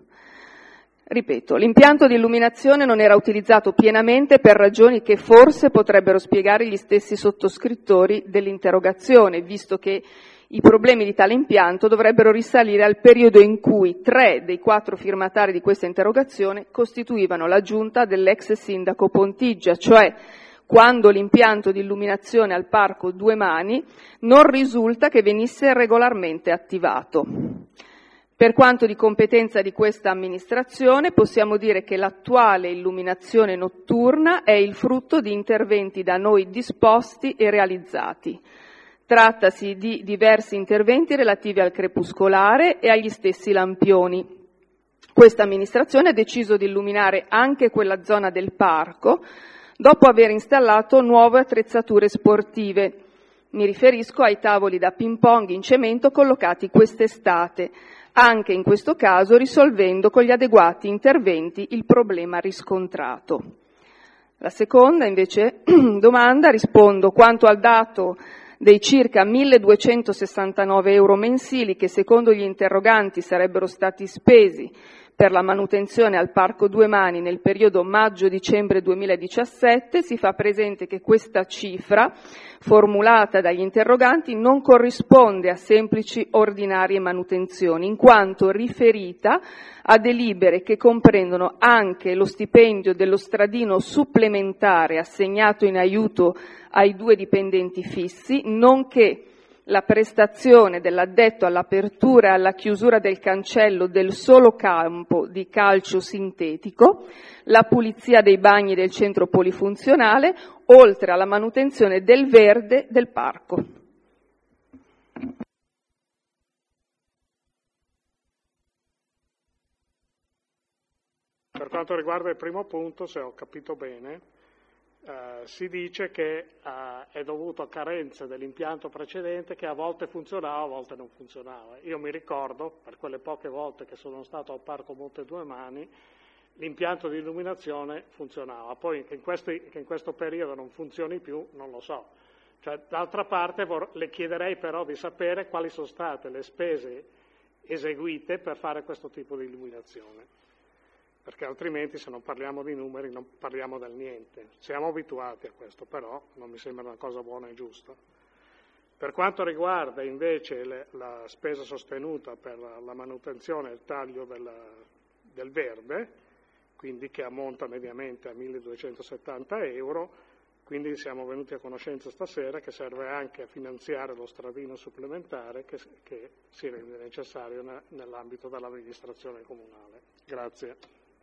Ripeto, l'impianto di illuminazione non era utilizzato pienamente per ragioni che forse potrebbero spiegare gli stessi sottoscrittori dell'interrogazione, visto che i problemi di tale impianto dovrebbero risalire al periodo in cui tre dei quattro firmatari di questa interrogazione costituivano la giunta dell'ex sindaco Pontigia, cioè quando l'impianto di illuminazione al Parco Due Mani non risulta che venisse regolarmente attivato. Per quanto di competenza di questa amministrazione, possiamo dire che l'attuale illuminazione notturna è il frutto di interventi da noi disposti e realizzati. Trattasi di diversi interventi relativi al crepuscolare e agli stessi lampioni. Questa amministrazione ha deciso di illuminare anche quella zona del parco dopo aver installato nuove attrezzature sportive. Mi riferisco ai tavoli da ping pong in cemento collocati quest'estate, anche in questo caso risolvendo con gli adeguati interventi il problema riscontrato. La seconda, invece, domanda, rispondo quanto al dato dei circa milleduecentosessantanove euro mensili che secondo gli interroganti sarebbero stati spesi per la manutenzione al Parco Due Mani nel periodo maggio-dicembre duemiladiciassette, si fa presente che questa cifra, formulata dagli interroganti, non corrisponde a semplici ordinarie manutenzioni, in quanto riferita a delibere che comprendono anche lo stipendio dello stradino supplementare assegnato in aiuto ai due dipendenti fissi, nonché la prestazione dell'addetto all'apertura e alla chiusura del cancello del solo campo di calcio sintetico, la pulizia dei bagni del centro polifunzionale, oltre alla manutenzione del verde del parco. Per quanto riguarda il primo punto, se ho capito bene, eh, si dice che eh, è dovuto a carenze dell'impianto precedente che a volte funzionava, a volte non funzionava. Io mi ricordo, per quelle poche volte che sono stato al Parco Monte Due Mani, l'impianto di illuminazione funzionava. Poi che in, questi, che in questo periodo non funzioni più, non lo so. Cioè, d'altra parte vor- le chiederei però di sapere quali sono state le spese eseguite per fare questo tipo di illuminazione, perché altrimenti se non parliamo di numeri non parliamo del niente. Siamo abituati a questo, però non mi sembra una cosa buona e giusta. Per quanto riguarda invece le, la spesa sostenuta per la, la manutenzione e il taglio del, del verde, quindi che ammonta mediamente a milleduecentosettanta euro, quindi siamo venuti a conoscenza stasera che serve anche a finanziare lo stradino supplementare che, che si rende necessario ne, nell'ambito dell'amministrazione comunale. Grazie.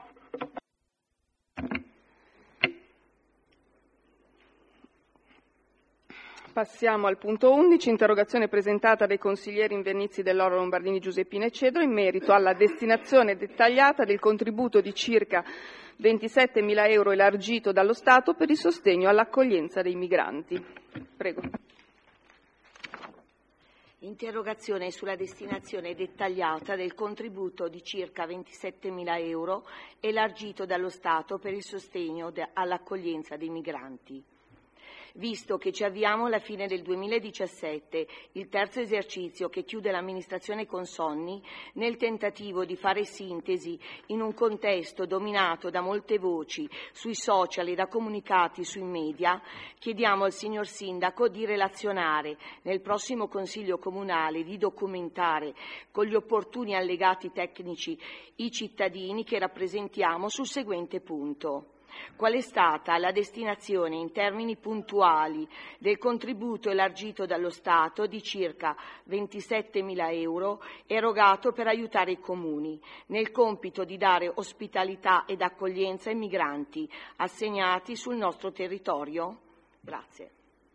Passiamo al punto undici, interrogazione presentata dai consiglieri invernizi dell'Oro Lombardini Giuseppina e Cedro in merito alla destinazione dettagliata del contributo di circa ventisettemila euro elargito dallo Stato per il sostegno all'accoglienza dei migranti. Prego. Interrogazione sulla destinazione dettagliata del contributo di circa ventisettemila euro elargito dallo Stato per il sostegno de- all'accoglienza dei migranti. Visto che ci avviamo alla fine del duemiladiciassette, il terzo esercizio che chiude l'amministrazione Consonni, nel tentativo di fare sintesi in un contesto dominato da molte voci sui social e da comunicati sui media, chiediamo al signor Sindaco di relazionare nel prossimo Consiglio Comunale, di documentare con gli opportuni allegati tecnici i cittadini che rappresentiamo sul seguente punto. Qual è stata la destinazione in termini puntuali del contributo elargito dallo Stato di circa ventisettemila euro erogato per aiutare i comuni nel compito di dare ospitalità ed accoglienza ai migranti assegnati sul nostro territorio? Grazie.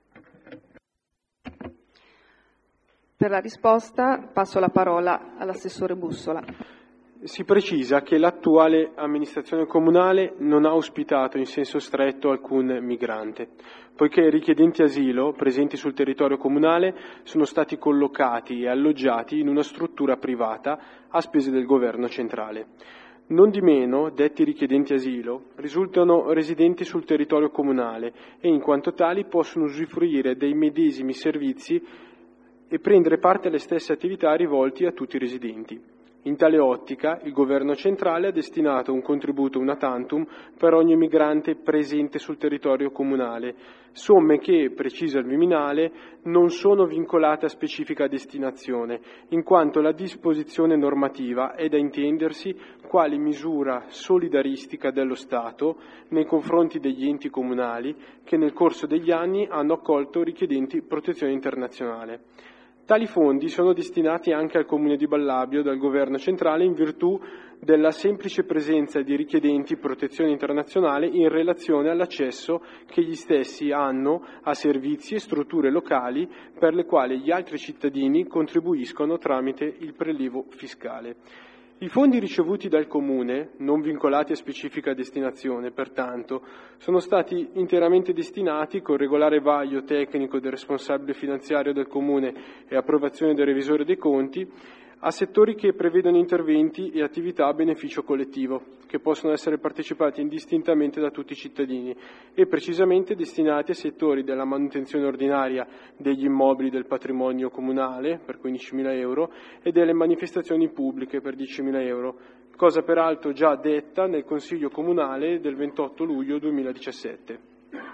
Per la risposta passo la parola all'assessore Bussola. Si precisa che l'attuale amministrazione comunale non ha ospitato in senso stretto alcun migrante, poiché i richiedenti asilo presenti sul territorio comunale sono stati collocati e alloggiati in una struttura privata a spese del governo centrale. Non di meno, detti richiedenti asilo risultano residenti sul territorio comunale e in quanto tali possono usufruire dei medesimi servizi e prendere parte alle stesse attività rivolti a tutti i residenti. In tale ottica, il governo centrale ha destinato un contributo una tantum per ogni migrante presente sul territorio comunale, somme che, precisa il Viminale, non sono vincolate a specifica destinazione, in quanto la disposizione normativa è da intendersi quale misura solidaristica dello Stato nei confronti degli enti comunali che nel corso degli anni hanno accolto richiedenti protezione internazionale. Tali fondi sono destinati anche al Comune di Ballabio dal Governo centrale in virtù della semplice presenza di richiedenti protezione internazionale in relazione all'accesso che gli stessi hanno a servizi e strutture locali per le quali gli altri cittadini contribuiscono tramite il prelievo fiscale. I fondi ricevuti dal Comune, non vincolati a specifica destinazione, pertanto, sono stati interamente destinati, con regolare vaglio tecnico del responsabile finanziario del Comune e approvazione del revisore dei conti, a settori che prevedono interventi e attività a beneficio collettivo, che possono essere partecipati indistintamente da tutti i cittadini e precisamente destinati a settori della manutenzione ordinaria degli immobili del patrimonio comunale per quindicimila euro e delle manifestazioni pubbliche per diecimila euro, cosa peraltro già detta nel Consiglio Comunale del ventotto luglio duemiladiciassette.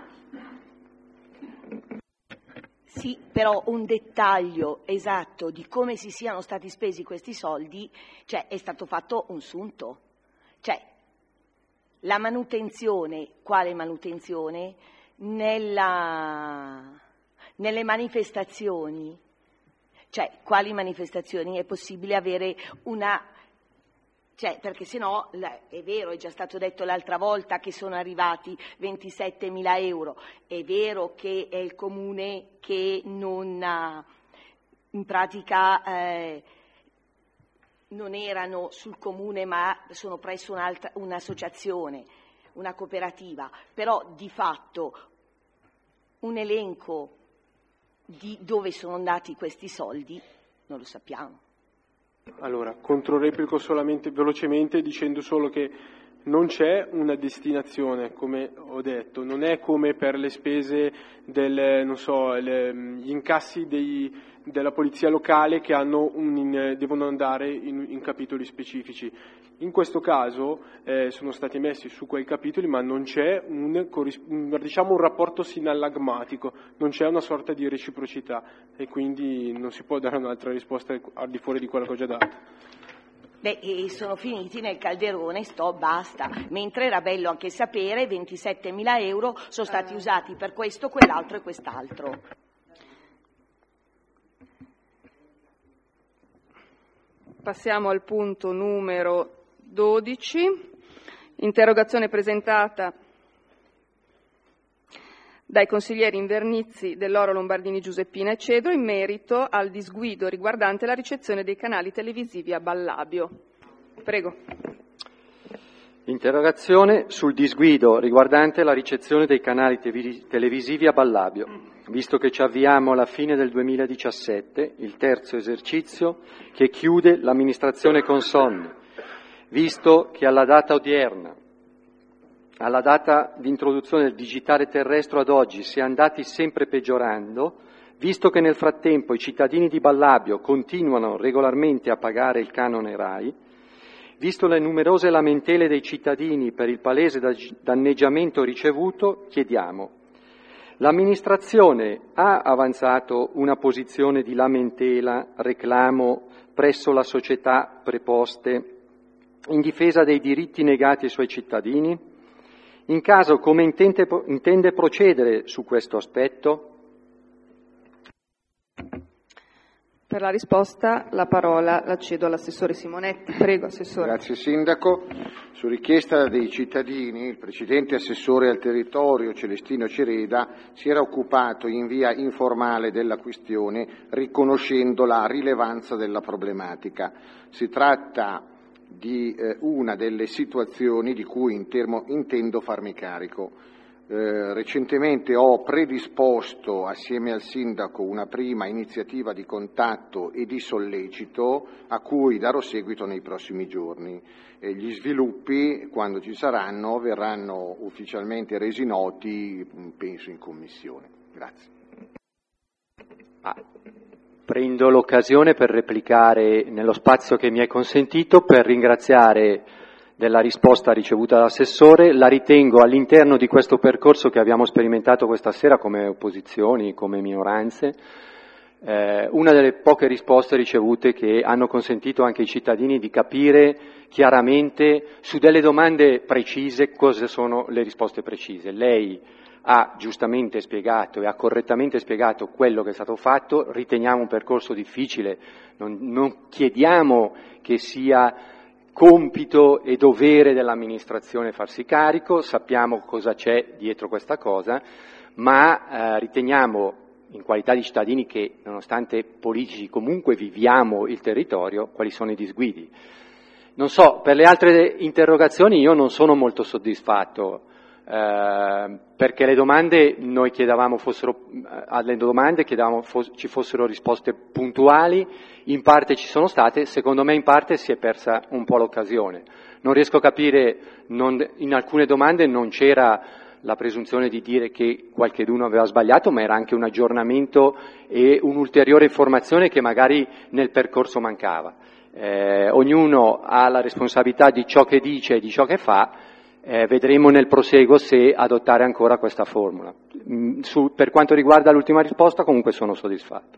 Sì, però un dettaglio esatto di come si siano stati spesi questi soldi, cioè è stato fatto un sunto. Cioè, la manutenzione, quale manutenzione? Nella, nelle manifestazioni, cioè quali manifestazioni? È possibile avere una... Cioè, perché se no, è vero, è già stato detto l'altra volta che sono arrivati ventisettemila euro, è vero che è il Comune che non ha, in pratica eh, non erano sul comune ma sono presso un'altra, un'associazione, una cooperativa, però di fatto un elenco di dove sono andati questi soldi non lo sappiamo. Allora, controreplico solamente velocemente dicendo solo che non c'è una destinazione, come ho detto, non è come per le spese del, non so, le, gli incassi dei, della polizia locale che hanno un, in, devono andare in, in capitoli specifici. In questo caso eh, sono stati messi su quei capitoli, ma non c'è un, un, diciamo un rapporto sinallagmatico, non c'è una sorta di reciprocità e quindi non si può dare un'altra risposta al di fuori di quella che ho già dato. Beh, e sono finiti nel calderone, sto, basta. Mentre era bello anche sapere, ventisettemila euro sono stati usati per questo, quell'altro e quest'altro. Passiamo al punto numero dodici, interrogazione presentata dai consiglieri Invernizzi, Dell'Oro, Lombardini, Giuseppina e Cedro in merito al disguido riguardante la ricezione dei canali televisivi a Ballabio. Prego. Interrogazione sul disguido riguardante la ricezione dei canali te- televisivi a Ballabio. Visto che ci avviamo alla fine del duemiladiciassette, il terzo esercizio che chiude l'amministrazione Consonni, visto che alla data odierna, alla data di introduzione del digitale terrestre ad oggi si è andati sempre peggiorando, visto che nel frattempo i cittadini di Ballabio continuano regolarmente a pagare il canone RAI, visto le numerose lamentele dei cittadini per il palese danneggiamento ricevuto, chiediamo: l'amministrazione ha avanzato una posizione di lamentela, reclamo presso la società preposte in difesa dei diritti negati ai suoi cittadini? In caso, come intende, intende procedere su questo aspetto? Per la risposta la parola la cedo all'assessore Simonetti. Prego, Assessore. Grazie Sindaco. Su richiesta dei cittadini, il precedente assessore al territorio Celestino Cereda si era occupato in via informale della questione, riconoscendo la rilevanza della problematica. Si tratta di eh, una delle situazioni di cui intermo, intendo farmi carico. Eh, recentemente ho predisposto assieme al Sindaco una prima iniziativa di contatto e di sollecito a cui darò seguito nei prossimi giorni. E gli sviluppi, quando ci saranno, verranno ufficialmente resi noti, penso, in Commissione. Grazie. Ah. Prendo l'occasione per replicare nello spazio che mi è consentito per ringraziare della risposta ricevuta dall'assessore. La ritengo all'interno di questo percorso che abbiamo sperimentato questa sera come opposizioni, come minoranze, eh, una delle poche risposte ricevute che hanno consentito anche ai cittadini di capire chiaramente su delle domande precise cosa sono le risposte precise. Lei ha giustamente spiegato e ha correttamente spiegato quello che è stato fatto, riteniamo un percorso difficile, non, non chiediamo che sia compito e dovere dell'amministrazione farsi carico, sappiamo cosa c'è dietro questa cosa, ma eh, riteniamo in qualità di cittadini che nonostante politici comunque viviamo il territorio, quali sono i disguidi. Non so, per le altre interrogazioni io non sono molto soddisfatto. Eh, perché le domande noi chiedevamo fossero alle domande chiedevamo fos, ci fossero risposte puntuali, in parte ci sono state, secondo me in parte si è persa un po' l'occasione. Non riesco a capire, non, in alcune domande non c'era la presunzione di dire che qualcheduno aveva sbagliato, ma era anche un aggiornamento e un'ulteriore informazione che magari nel percorso mancava. Eh, ognuno ha la responsabilità di ciò che dice e di ciò che fa. Eh, vedremo nel proseguo se adottare ancora questa formula. Mm, su, per quanto riguarda l'ultima risposta, comunque sono soddisfatto.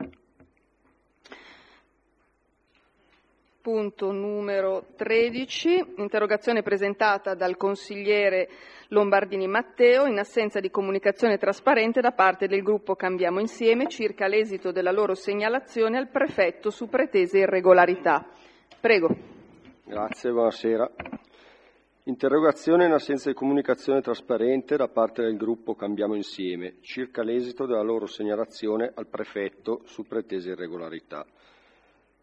Punto numero tredici, interrogazione presentata dal consigliere Lombardini Matteo in assenza di comunicazione trasparente da parte del gruppo Cambiamo Insieme circa l'esito della loro segnalazione al prefetto su pretese irregolarità. Prego. Grazie, buonasera. Interrogazione in assenza di comunicazione trasparente da parte del gruppo Cambiamo Insieme circa l'esito della loro segnalazione al prefetto su pretese irregolarità.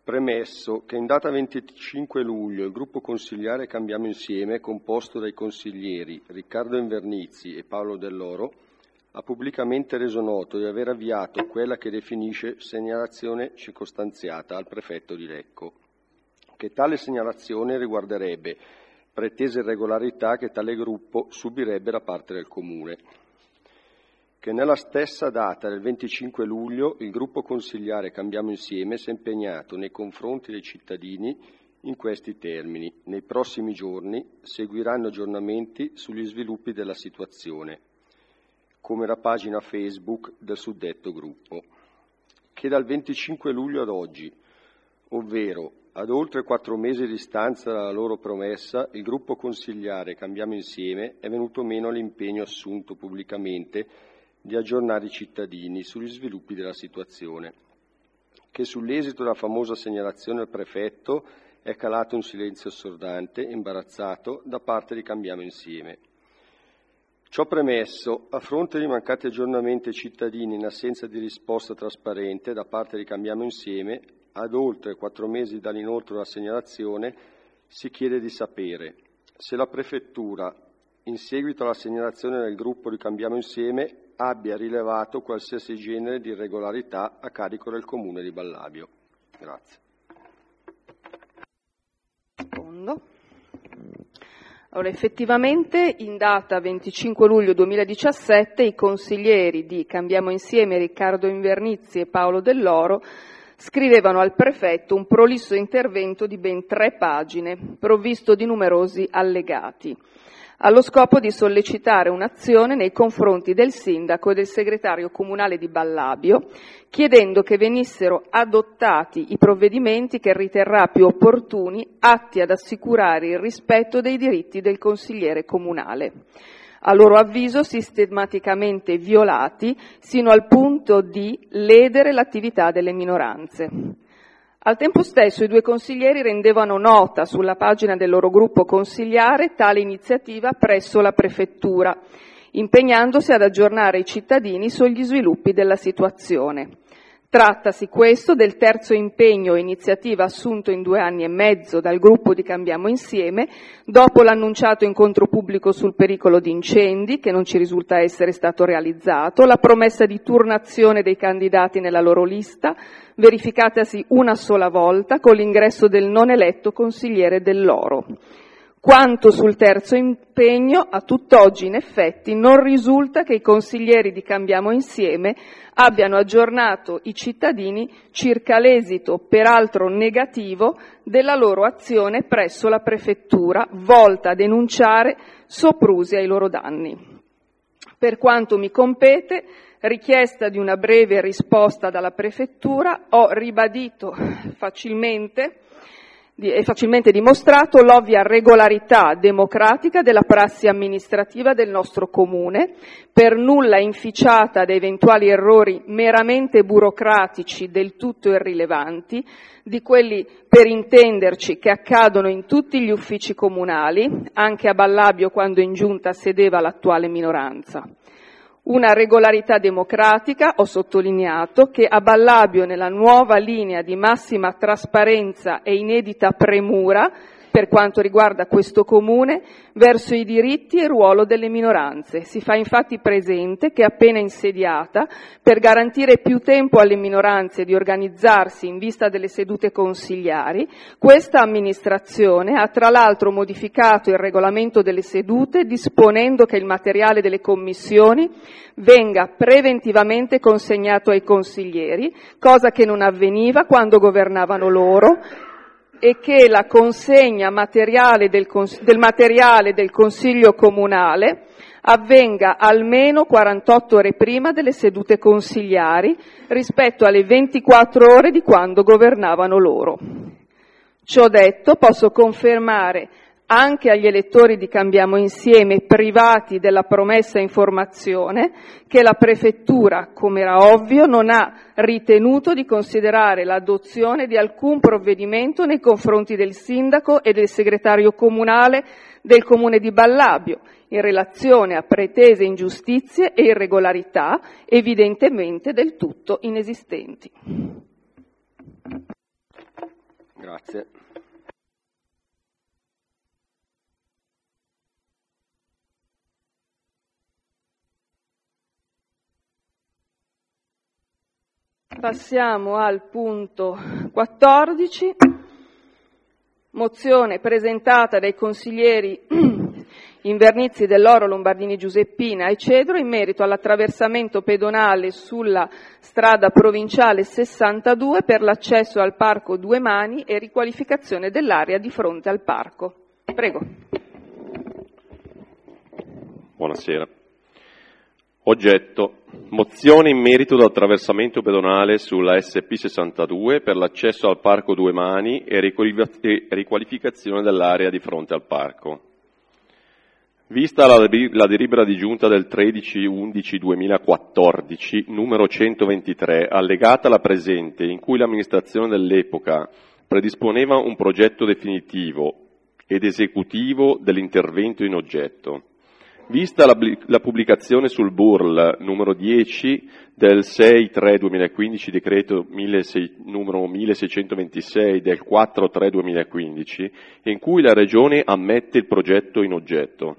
Premesso che in data venticinque luglio il gruppo consigliare Cambiamo Insieme, composto dai consiglieri Riccardo Invernizzi e Paolo Dell'Oro, ha pubblicamente reso noto di aver avviato quella che definisce segnalazione circostanziata al prefetto di Lecco, che tale segnalazione riguarderebbe pretese irregolarità che tale gruppo subirebbe da parte del Comune. Che nella stessa data del venticinque luglio il gruppo consigliare Cambiamo Insieme si è impegnato nei confronti dei cittadini in questi termini. Nei prossimi giorni seguiranno aggiornamenti sugli sviluppi della situazione, come la pagina Facebook del suddetto gruppo. Che dal venticinque luglio ad oggi, ovvero ad oltre quattro mesi di distanza dalla loro promessa, il gruppo consigliare Cambiamo Insieme è venuto meno all'impegno assunto pubblicamente di aggiornare i cittadini sugli sviluppi della situazione, che sull'esito della famosa segnalazione al prefetto è calato un silenzio assordante e imbarazzato da parte di Cambiamo Insieme. Ciò premesso, a fronte di mancati aggiornamenti ai cittadini in assenza di risposta trasparente da parte di Cambiamo Insieme, ad oltre quattro mesi dall'inoltro della segnalazione, si chiede di sapere se la Prefettura, in seguito alla segnalazione del gruppo di Cambiamo Insieme, abbia rilevato qualsiasi genere di irregolarità a carico del Comune di Ballabio. Grazie. Rispondo. Allora, effettivamente in data venticinque luglio duemiladiciassette i consiglieri di Cambiamo Insieme, Riccardo Invernizzi e Paolo Dell'Oro, scrivevano al prefetto un prolisso intervento di ben tre pagine, provvisto di numerosi allegati, allo scopo di sollecitare un'azione nei confronti del sindaco e del segretario comunale di Ballabio, chiedendo che venissero adottati i provvedimenti che riterrà più opportuni, atti ad assicurare il rispetto dei diritti del consigliere comunale, a loro avviso sistematicamente violati sino al punto di ledere l'attività delle minoranze. Al tempo stesso i due consiglieri rendevano nota sulla pagina del loro gruppo consigliare tale iniziativa presso la Prefettura, impegnandosi ad aggiornare i cittadini sugli sviluppi della situazione. Trattasi questo del terzo impegno e iniziativa assunto in due anni e mezzo dal gruppo di Cambiamo Insieme, dopo l'annunciato incontro pubblico sul pericolo di incendi, che non ci risulta essere stato realizzato, la promessa di turnazione dei candidati nella loro lista, verificatasi una sola volta con l'ingresso del non eletto consigliere Dell'Oro. Quanto sul terzo impegno, a tutt'oggi in effetti non risulta che i consiglieri di Cambiamo Insieme abbiano aggiornato i cittadini circa l'esito, peraltro negativo, della loro azione presso la Prefettura, volta a denunciare soprusi ai loro danni. Per quanto mi compete, richiesta di una breve risposta dalla Prefettura, ho ribadito facilmente è facilmente dimostrato l'ovvia regolarità democratica della prassi amministrativa del nostro Comune, per nulla inficiata da eventuali errori meramente burocratici del tutto irrilevanti, di quelli, per intenderci, che accadono in tutti gli uffici comunali, anche a Ballabio quando in giunta sedeva l'attuale minoranza. Una regolarità democratica, ho sottolineato, che a Ballabio nella nuova linea di massima trasparenza e inedita premura, per quanto riguarda questo Comune, verso i diritti e ruolo delle minoranze. Si fa infatti presente che appena insediata, per garantire più tempo alle minoranze di organizzarsi in vista delle sedute consigliari, questa amministrazione ha tra l'altro modificato il regolamento delle sedute disponendo che il materiale delle commissioni venga preventivamente consegnato ai consiglieri, cosa che non avveniva quando governavano loro, e che la consegna materiale del, del materiale del Consiglio Comunale avvenga almeno quarantotto ore prima delle sedute consigliari rispetto alle ventiquattro ore di quando governavano loro. Ciò detto, posso confermare anche agli elettori di Cambiamo Insieme privati della promessa informazione che la Prefettura, come era ovvio, non ha ritenuto di considerare l'adozione di alcun provvedimento nei confronti del sindaco e del segretario comunale del Comune di Ballabio, in relazione a pretese ingiustizie e irregolarità evidentemente del tutto inesistenti. Grazie. Passiamo al punto quattordici, mozione presentata dai consiglieri Invernizzi, Dell'Oro, Lombardini, Giuseppina e Cedro in merito all'attraversamento pedonale sulla strada provinciale sessantadue per l'accesso al Parco Due Mani e riqualificazione dell'area di fronte al parco. Prego. Buonasera. Oggetto: mozione in merito all'attraversamento pedonale sulla S P sessantadue per l'accesso al Parco Due Mani e riqualificazione dell'area di fronte al parco. Vista la, la delibera di giunta del tredici undici duemilaquattordici, numero centoventitré, allegata alla presente, in cui l'amministrazione dell'epoca predisponeva un progetto definitivo ed esecutivo dell'intervento in oggetto. Vista la, la pubblicazione sul B U R L numero dieci del sei tre duemilaquindici, decreto numero milleseicentoventisei del quattro tre duemilaquindici, in cui la Regione ammette il progetto in oggetto.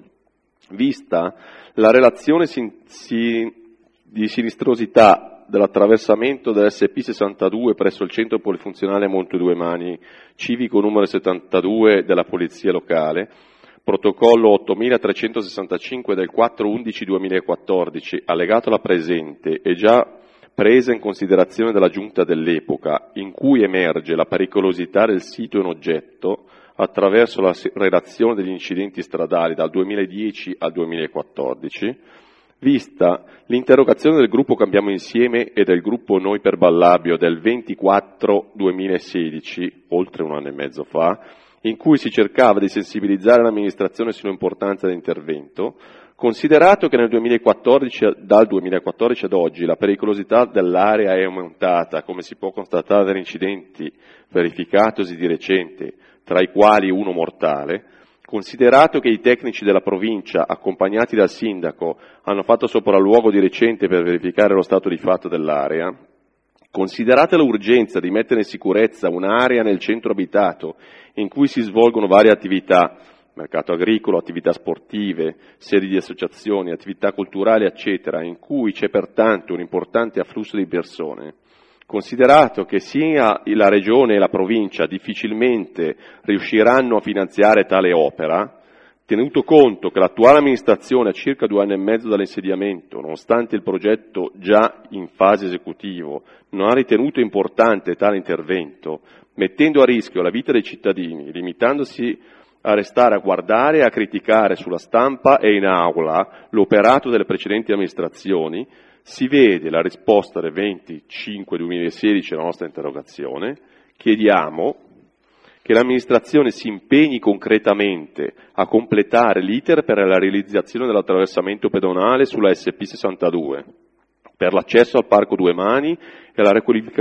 Vista la relazione sin, si, di sinistrosità dell'attraversamento dell'S P sessantadue presso il centro polifunzionale Monte Due Mani, civico numero settantadue della Polizia Locale, protocollo ottomilatrecentosessantacinque del quattro undici duemilaquattordici, allegato alla presente e già presa in considerazione dalla Giunta dell'epoca, in cui emerge la pericolosità del sito in oggetto attraverso la relazione degli incidenti stradali dal duemiladieci al duemilaquattordici, vista l'interrogazione del gruppo Cambiamo Insieme e del gruppo Noi per Ballabio del ventiquattro duemilasedici, oltre un anno e mezzo fa, in cui si cercava di sensibilizzare l'amministrazione sull'importanza dell'intervento, considerato che nel duemilaquattordici, dal duemilaquattordici ad oggi la pericolosità dell'area è aumentata, come si può constatare dagli incidenti verificatosi di recente, tra i quali uno mortale, considerato che i tecnici della provincia, accompagnati dal sindaco, hanno fatto sopralluogo di recente per verificare lo stato di fatto dell'area, considerata l'urgenza di mettere in sicurezza un'area nel centro abitato in cui si svolgono varie attività, mercato agricolo, attività sportive, sedi di associazioni, attività culturali, eccetera, in cui c'è pertanto un importante afflusso di persone, considerato che sia la Regione e la Provincia difficilmente riusciranno a finanziare tale opera, tenuto conto che l'attuale amministrazione ha circa due anni e mezzo dall'insediamento, nonostante il progetto già in fase esecutivo, non ha ritenuto importante tale intervento, mettendo a rischio la vita dei cittadini, limitandosi a restare a guardare e a criticare sulla stampa e in aula l'operato delle precedenti amministrazioni, si vede la risposta del venticinque duemilasedici alla nostra interrogazione. Chiediamo che l'amministrazione si impegni concretamente a completare l'iter per la realizzazione dell'attraversamento pedonale sulla S P sessantadue, per l'accesso al Parco Due Mani e la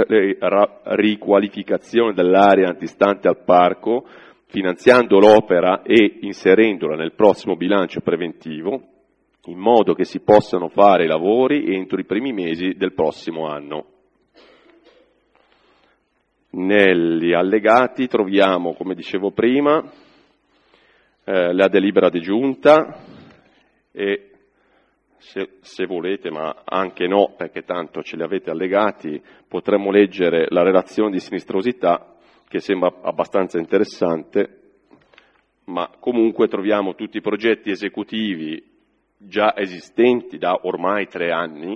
riqualificazione dell'area antistante al parco, finanziando l'opera e inserendola nel prossimo bilancio preventivo, in modo che si possano fare i lavori entro i primi mesi del prossimo anno. Negli allegati troviamo, come dicevo prima, eh, la delibera di giunta e, se, se volete, ma anche no, perché tanto ce li avete allegati, potremmo leggere la relazione di sinistrosità, che sembra abbastanza interessante, ma comunque troviamo tutti i progetti esecutivi già esistenti da ormai tre anni,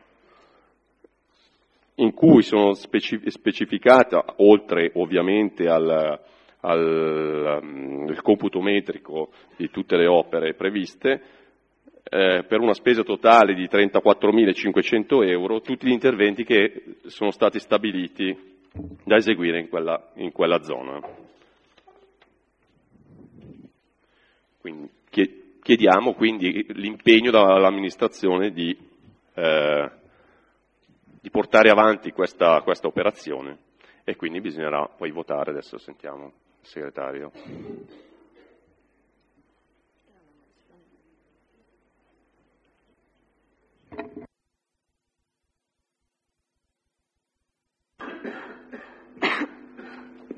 in cui sono specif- specificata, oltre ovviamente al, al, al computo metrico di tutte le opere previste, eh, per una spesa totale di trentaquattromilacinquecento euro, tutti gli interventi che sono stati stabiliti da eseguire in quella, in quella zona. Quindi, chiediamo quindi l'impegno dall'amministrazione di, eh, di portare avanti questa, questa operazione e quindi bisognerà poi votare. Adesso sentiamo il segretario.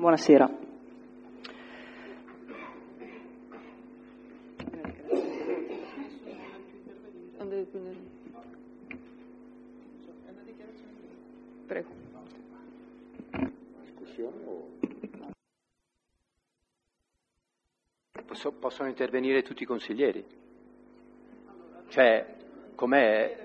Buonasera. Prego. Posso, possono intervenire tutti i consiglieri? Cioè, com'è?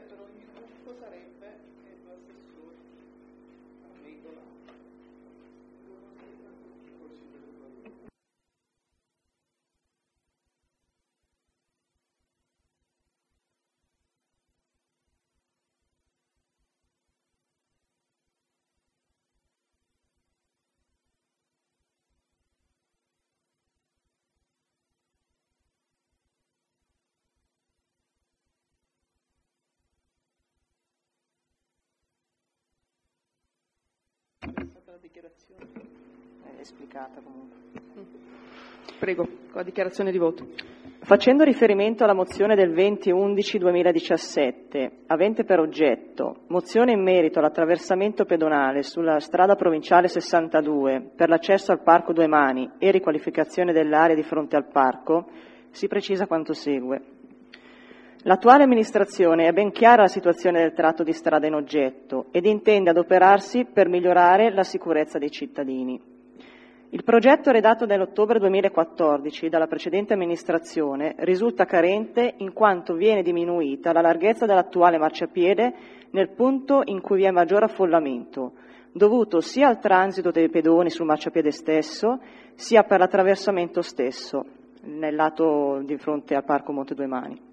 È esplicata comunque. Prego, con la dichiarazione di voto. Facendo riferimento alla mozione del venti undici duemiladiciassette, avente per oggetto mozione in merito all'attraversamento pedonale sulla strada provinciale sessantadue per l'accesso al Parco Due Mani e riqualificazione dell'area di fronte al parco, si precisa quanto segue. L'attuale amministrazione è ben chiara la situazione del tratto di strada in oggetto ed intende adoperarsi per migliorare la sicurezza dei cittadini. Il progetto redatto nell'ottobre duemilaquattordici dalla precedente amministrazione risulta carente in quanto viene diminuita la larghezza dell'attuale marciapiede nel punto in cui vi è maggior affollamento, dovuto sia al transito dei pedoni sul marciapiede stesso, sia per l'attraversamento stesso, nel lato di fronte al Parco Monte Due Mani.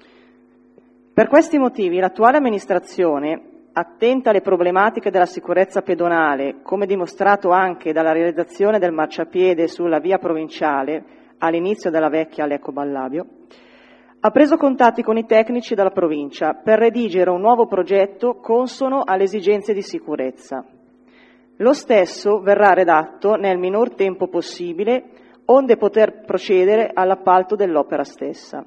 Per questi motivi l'attuale amministrazione, attenta alle problematiche della sicurezza pedonale, come dimostrato anche dalla realizzazione del marciapiede sulla via provinciale all'inizio della vecchia Lecco Ballabio, ha preso contatti con i tecnici della provincia per redigere un nuovo progetto consono alle esigenze di sicurezza. Lo stesso verrà redatto nel minor tempo possibile, onde poter procedere all'appalto dell'opera stessa.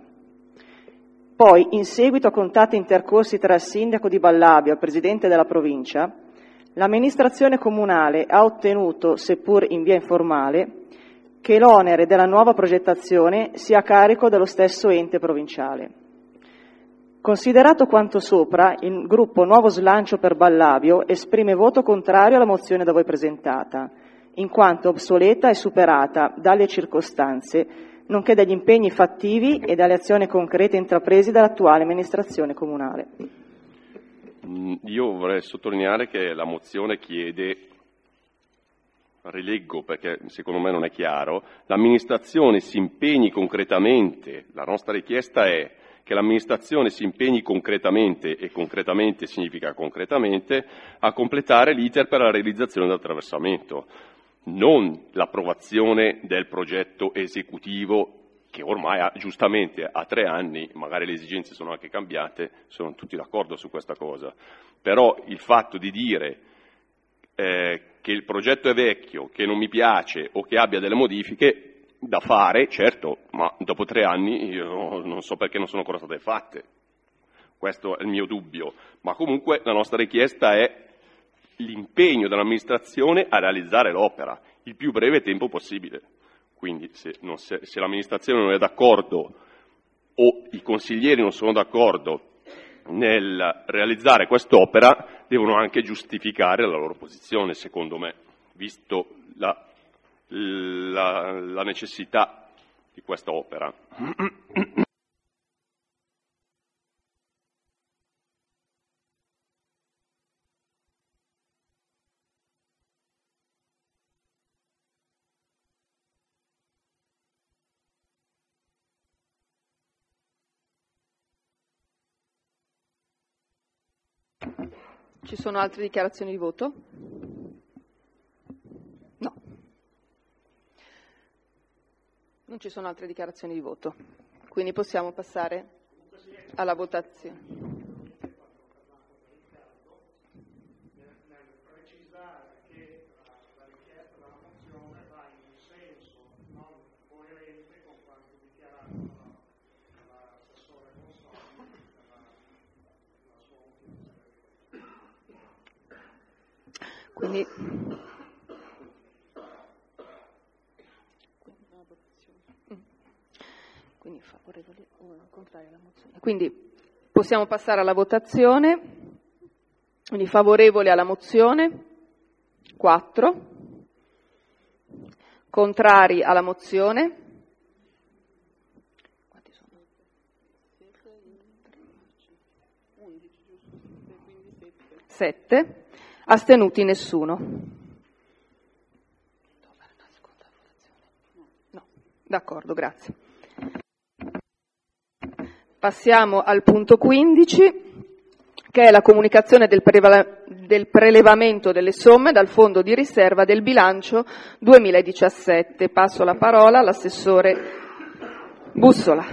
Poi, in seguito a contatti intercorsi tra il sindaco di Ballabio e il presidente della provincia, l'amministrazione comunale ha ottenuto, seppur in via informale, che l'onere della nuova progettazione sia a carico dello stesso ente provinciale. Considerato quanto sopra, il gruppo Nuovo Slancio per Ballabio esprime voto contrario alla mozione da voi presentata, in quanto obsoleta e superata dalle circostanze nonché dagli impegni fattivi e dalle azioni concrete intrapresi dall'attuale amministrazione comunale. Io vorrei sottolineare che la mozione chiede, rileggo perché secondo me non è chiaro, l'amministrazione si impegni concretamente, la nostra richiesta è che l'amministrazione si impegni concretamente, e concretamente significa concretamente, a completare l'iter per la realizzazione dell'attraversamento. Non l'approvazione del progetto esecutivo che ormai ha, giustamente ha tre anni, magari le esigenze sono anche cambiate, sono tutti d'accordo su questa cosa, però il fatto di dire eh, che il progetto è vecchio, che non mi piace o che abbia delle modifiche da fare, certo, ma dopo tre anni io non so perché non sono ancora state fatte, questo è il mio dubbio, ma comunque la nostra richiesta è l'impegno dell'amministrazione a realizzare l'opera il più breve tempo possibile. Quindi se, non, se, se l'amministrazione non è d'accordo o i consiglieri non sono d'accordo nel realizzare quest'opera, devono anche giustificare la loro posizione, secondo me, visto la, la, la necessità di questa opera. Ci sono altre dichiarazioni di voto? No. Non ci sono altre dichiarazioni di voto, quindi possiamo passare alla votazione. Quindi Quindi favorevoli o contrari alla mozione. Quindi possiamo passare alla votazione. Quindi favorevole alla mozione quattro, contrari alla mozione quanti sono? sette, astenuti nessuno. No, d'accordo, grazie. Passiamo al punto quindici, che è la comunicazione del, prevale- del prelevamento delle somme dal fondo di riserva del bilancio duemiladiciassette. Passo la parola all'assessore Bussola.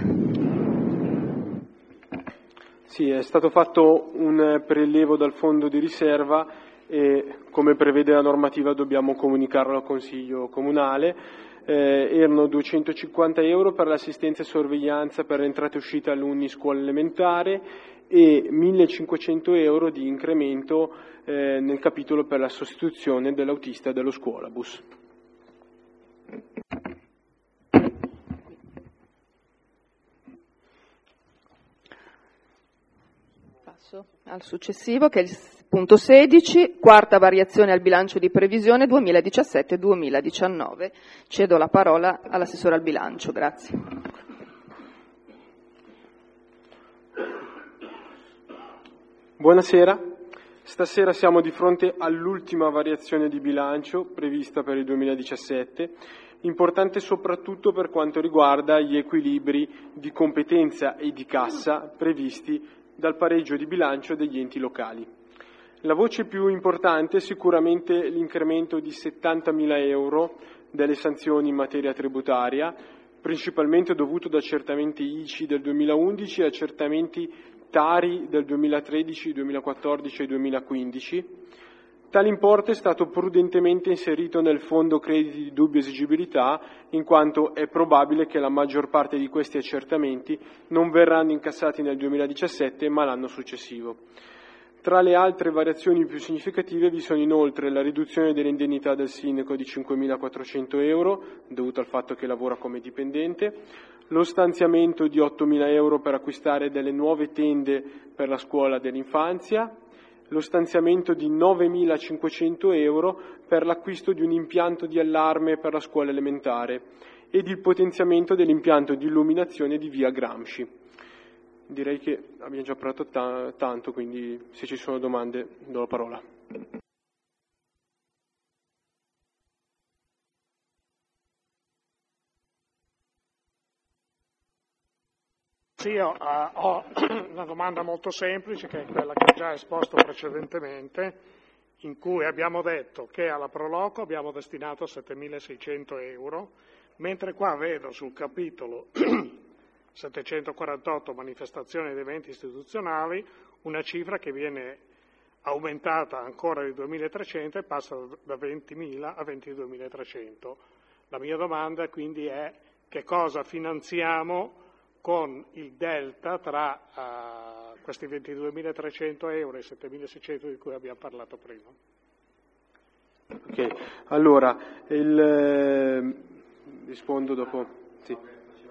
Sì, è stato fatto un prelievo dal fondo di riserva e, come prevede la normativa, dobbiamo comunicarlo al Consiglio Comunale. Eh, erano duecentocinquanta euro per l'assistenza e sorveglianza per entrata e uscita alunni scuola elementare e millecinquecento euro di incremento eh, nel capitolo per la sostituzione dell'autista dello scuolabus. Passo al successivo, che è il punto sedici, quarta variazione al bilancio di previsione duemiladiciassette duemiladiciannove. Cedo la parola all'assessore al bilancio, grazie. Buonasera, stasera siamo di fronte all'ultima variazione di bilancio prevista per il duemiladiciassette, importante soprattutto per quanto riguarda gli equilibri di competenza e di cassa previsti dal pareggio di bilancio degli enti locali. La voce più importante è sicuramente l'incremento di settantamila euro delle sanzioni in materia tributaria, principalmente dovuto ad accertamenti I C I del duemilaundici e accertamenti Tari del duemilatredici, duemilaquattordici e duemilaquindici. Tale importo è stato prudentemente inserito nel fondo crediti di dubbia esigibilità, in quanto è probabile che la maggior parte di questi accertamenti non verranno incassati nel duemiladiciassette ma l'anno successivo. Tra le altre variazioni più significative vi sono inoltre la riduzione dell'indennità del sindaco di cinquemilaquattrocento euro, dovuto al fatto che lavora come dipendente, lo stanziamento di ottomila euro per acquistare delle nuove tende per la scuola dell'infanzia, lo stanziamento di novemilacinquecento euro per l'acquisto di un impianto di allarme per la scuola elementare ed il potenziamento dell'impianto di illuminazione di via Gramsci. Direi che abbiamo già parlato t- tanto, quindi se ci sono domande do la parola. Sì, io uh, ho una domanda molto semplice, che è quella che ho già esposto precedentemente, in cui abbiamo detto che alla Proloco abbiamo destinato settemilaseicento euro, mentre qua vedo sul capitolo settecentoquarantotto manifestazioni ed eventi istituzionali una cifra che viene aumentata ancora di duemilatrecento e passa da ventimila a ventiduemilatrecento. La mia domanda quindi è: che cosa finanziamo con il delta tra uh, questi ventiduemilatrecento euro e i settemilaseicento di cui abbiamo parlato prima? Ok, allora il, eh, rispondo dopo. Sì.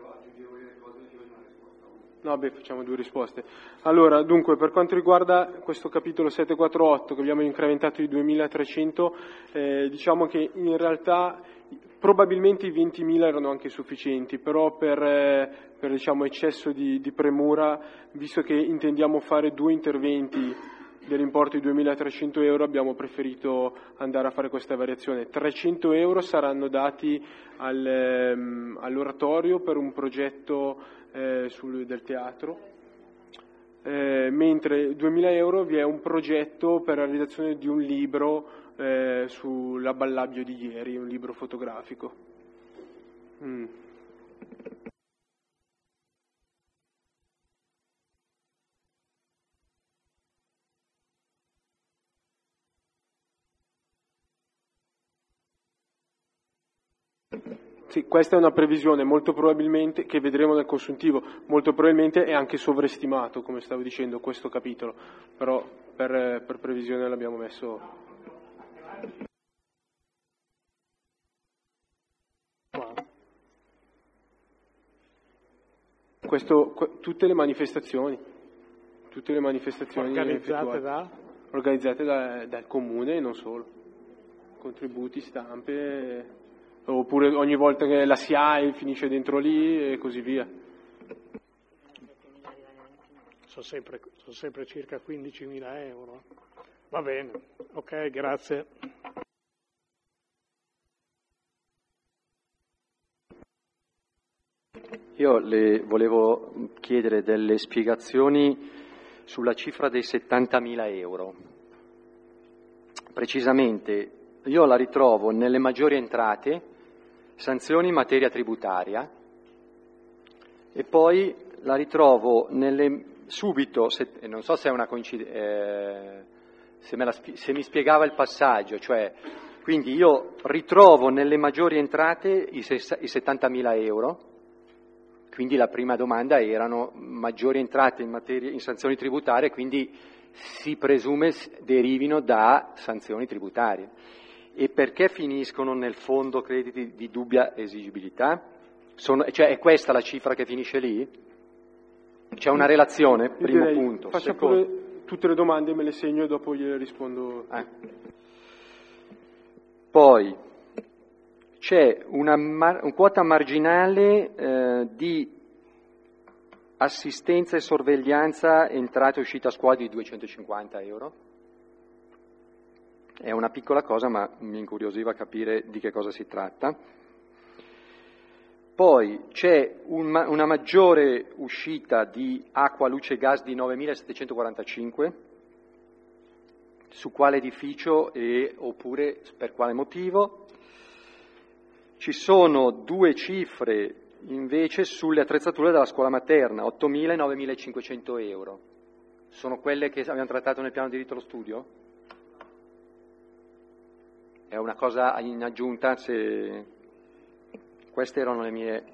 No, beh, facciamo due risposte. Allora, dunque, per quanto riguarda questo capitolo settecentoquarantotto che abbiamo incrementato di duemilatrecento, eh, diciamo che in realtà probabilmente i ventimila erano anche sufficienti, però per, eh, per diciamo, eccesso di, di premura, visto che intendiamo fare due interventi dell'importo di duemilatrecento euro, abbiamo preferito andare a fare questa variazione. trecento euro saranno dati al, ehm, all'oratorio per un progetto eh, sul, del teatro, eh, mentre duemila euro vi è un progetto per la realizzazione di un libro eh, sull'Abballabbio di ieri, un libro fotografico. Mm. Sì, questa è una previsione molto probabilmente, che vedremo nel consuntivo, molto probabilmente è anche sovrestimato, come stavo dicendo, questo capitolo, però per, per previsione l'abbiamo messo. questo, tutte le manifestazioni, tutte le manifestazioni organizzate da? Organizzate da, dal comune e non solo, contributi, stampe, oppure ogni volta che la S I A E finisce dentro lì e così via. Sono sempre, sono sempre circa quindicimila euro. Va bene, ok, grazie. Io le volevo chiedere delle spiegazioni sulla cifra dei settantamila euro. Precisamente, io la ritrovo nelle maggiori entrate, sanzioni in materia tributaria, e poi la ritrovo nelle, subito, se, non so se è una coincidenza, eh, se, me la, se mi spiegava il passaggio, cioè, quindi io ritrovo nelle maggiori entrate i, i settantamila euro. Quindi la prima domanda erano maggiori entrate in, materia, in sanzioni tributarie, quindi si presume derivino da sanzioni tributarie. E perché finiscono nel fondo crediti di dubbia esigibilità? Sono, cioè è questa la cifra che finisce lì? C'è una relazione? Io primo direi, punto. Faccia Secondo. pure tutte le domande, me le segno e dopo gliele rispondo. Eh. Poi c'è una, mar- una quota marginale eh, di assistenza e sorveglianza entrata e uscita a scuola di duecentocinquanta euro. È una piccola cosa, ma mi incuriosiva capire di che cosa si tratta. Poi c'è un, una maggiore uscita di acqua, luce e gas di novemilasettecentoquarantacinque. Su quale edificio e oppure per quale motivo? Ci sono due cifre invece sulle attrezzature della scuola materna, ottomila e novemilacinquecento euro. Sono quelle che abbiamo trattato nel piano diritto allo studio? È una cosa in aggiunta, se queste erano le mie.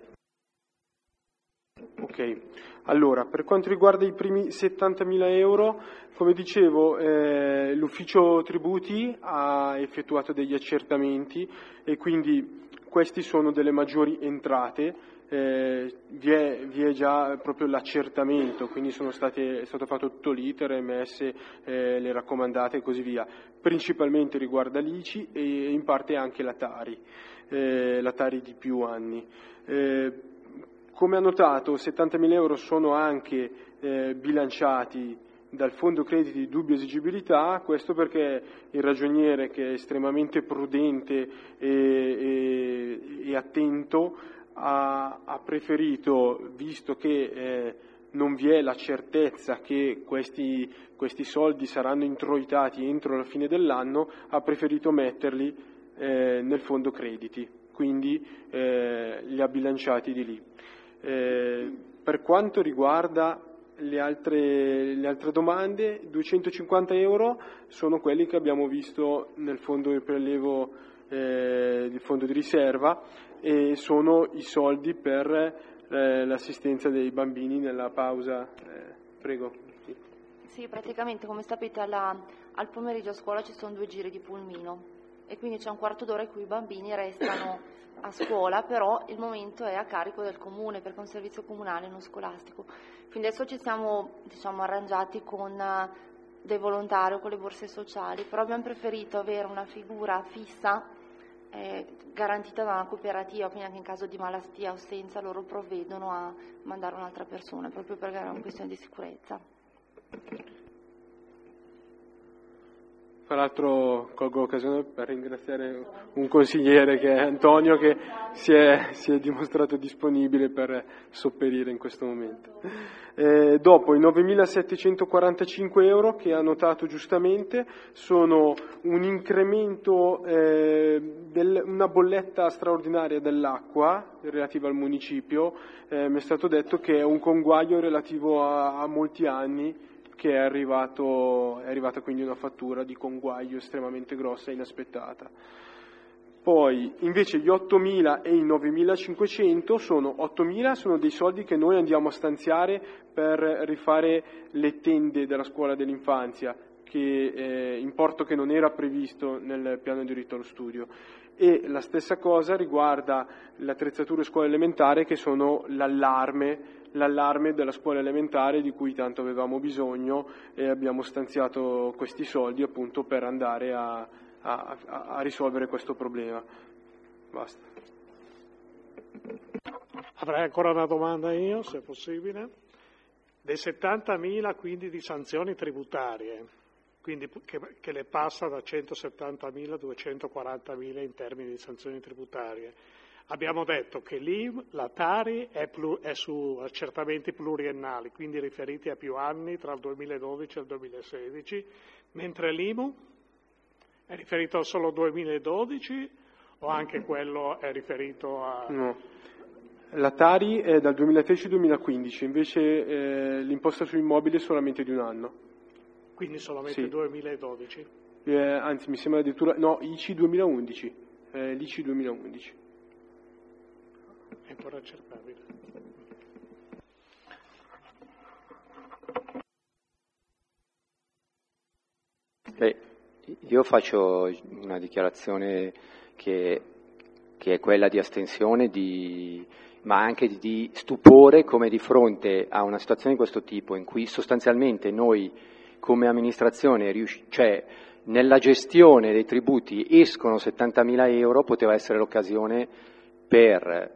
Ok, allora per quanto riguarda i primi settantamila euro, come dicevo, eh, l'ufficio tributi ha effettuato degli accertamenti e quindi questi sono delle maggiori entrate, eh, vi, è, vi è già proprio l'accertamento, quindi sono state, è stato fatto tutto l'iter, emesse eh, le raccomandate e così via. Principalmente riguarda l'I C I e in parte anche la Tari, eh, la Tari di più anni. Eh, come ha notato, settantamila euro sono anche eh, bilanciati dal fondo crediti di dubbia esigibilità, questo perché il ragioniere, che è estremamente prudente e, e, e attento, ha, ha preferito, visto che eh, non vi è la certezza che questi, questi soldi saranno introitati entro la fine dell'anno, ha preferito metterli eh, nel fondo crediti, quindi eh, li ha bilanciati di lì. Eh, per quanto riguarda le altre, le altre domande, duecentocinquanta euro sono quelli che abbiamo visto nel fondo di prelevo, eh, di fondo di riserva, e sono i soldi per eh, l'assistenza dei bambini nella pausa. Eh, prego. Sì. Sì, praticamente come sapete alla, al pomeriggio a scuola ci sono due giri di pulmino e quindi c'è un quarto d'ora in cui i bambini restano a scuola, però il momento è a carico del comune perché è un servizio comunale non scolastico. Quindi adesso ci siamo, diciamo, arrangiati con dei volontari o con le borse sociali, però abbiamo preferito avere una figura fissa eh, garantita da una cooperativa, quindi anche in caso di malattia o assenza loro provvedono a mandare un'altra persona, proprio perché è una questione di sicurezza. Tra l'altro colgo l'occasione per ringraziare un consigliere che è Antonio, che si è, si è dimostrato disponibile per sopperire in questo momento. Eh, dopo i novemilasettecentoquarantacinque euro che ha notato giustamente sono un incremento, eh, del, una bolletta straordinaria dell'acqua relativa al municipio. Eh, mi è stato detto che è un conguaglio relativo a, a molti anni, che è arrivato, è arrivata quindi una fattura di conguaglio estremamente grossa e inaspettata. Poi invece gli ottomila e i novemilacinquecento sono ottomila, sono dei soldi che noi andiamo a stanziare per rifare le tende della scuola dell'infanzia, che eh, importo che non era previsto nel piano di diritto allo studio. e la stessa cosa riguarda le attrezzature scuola elementare, che sono l'allarme, l'allarme della scuola elementare di cui tanto avevamo bisogno, e abbiamo stanziato questi soldi appunto per andare a, a, a risolvere questo problema. Basta. Avrei ancora una domanda io, se è possibile. Dei settantamila quindi di sanzioni tributarie, quindi che, che le passa da centosettantamila a duecentoquarantamila in termini di sanzioni tributarie. Abbiamo detto che l'I M, la Tari è, plu, è su accertamenti pluriennali, quindi riferiti a più anni tra il duemiladodici e il duemilasedici, mentre l'I M U è riferito solo al duemiladodici o anche quello è riferito a... No. La Tari è dal duemilatredici al duemilaquindici, invece eh, l'imposta su immobili è solamente di un anno. Quindi solamente sì. duemiladodici? Eh, anzi, mi sembra addirittura... No, I C I duemilaundici. Eh, l'I C I duemilaundici. È ancora accertabile. Beh, io faccio una dichiarazione che, che è quella di astensione, di, ma anche di stupore, come di fronte a una situazione di questo tipo, in cui sostanzialmente noi come amministrazione, riusci- cioè nella gestione dei tributi escono settantamila euro, poteva essere l'occasione per,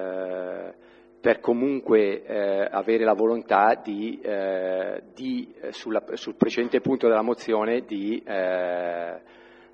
eh, per comunque eh, avere la volontà di, eh, di sulla, sul precedente punto della mozione di, eh,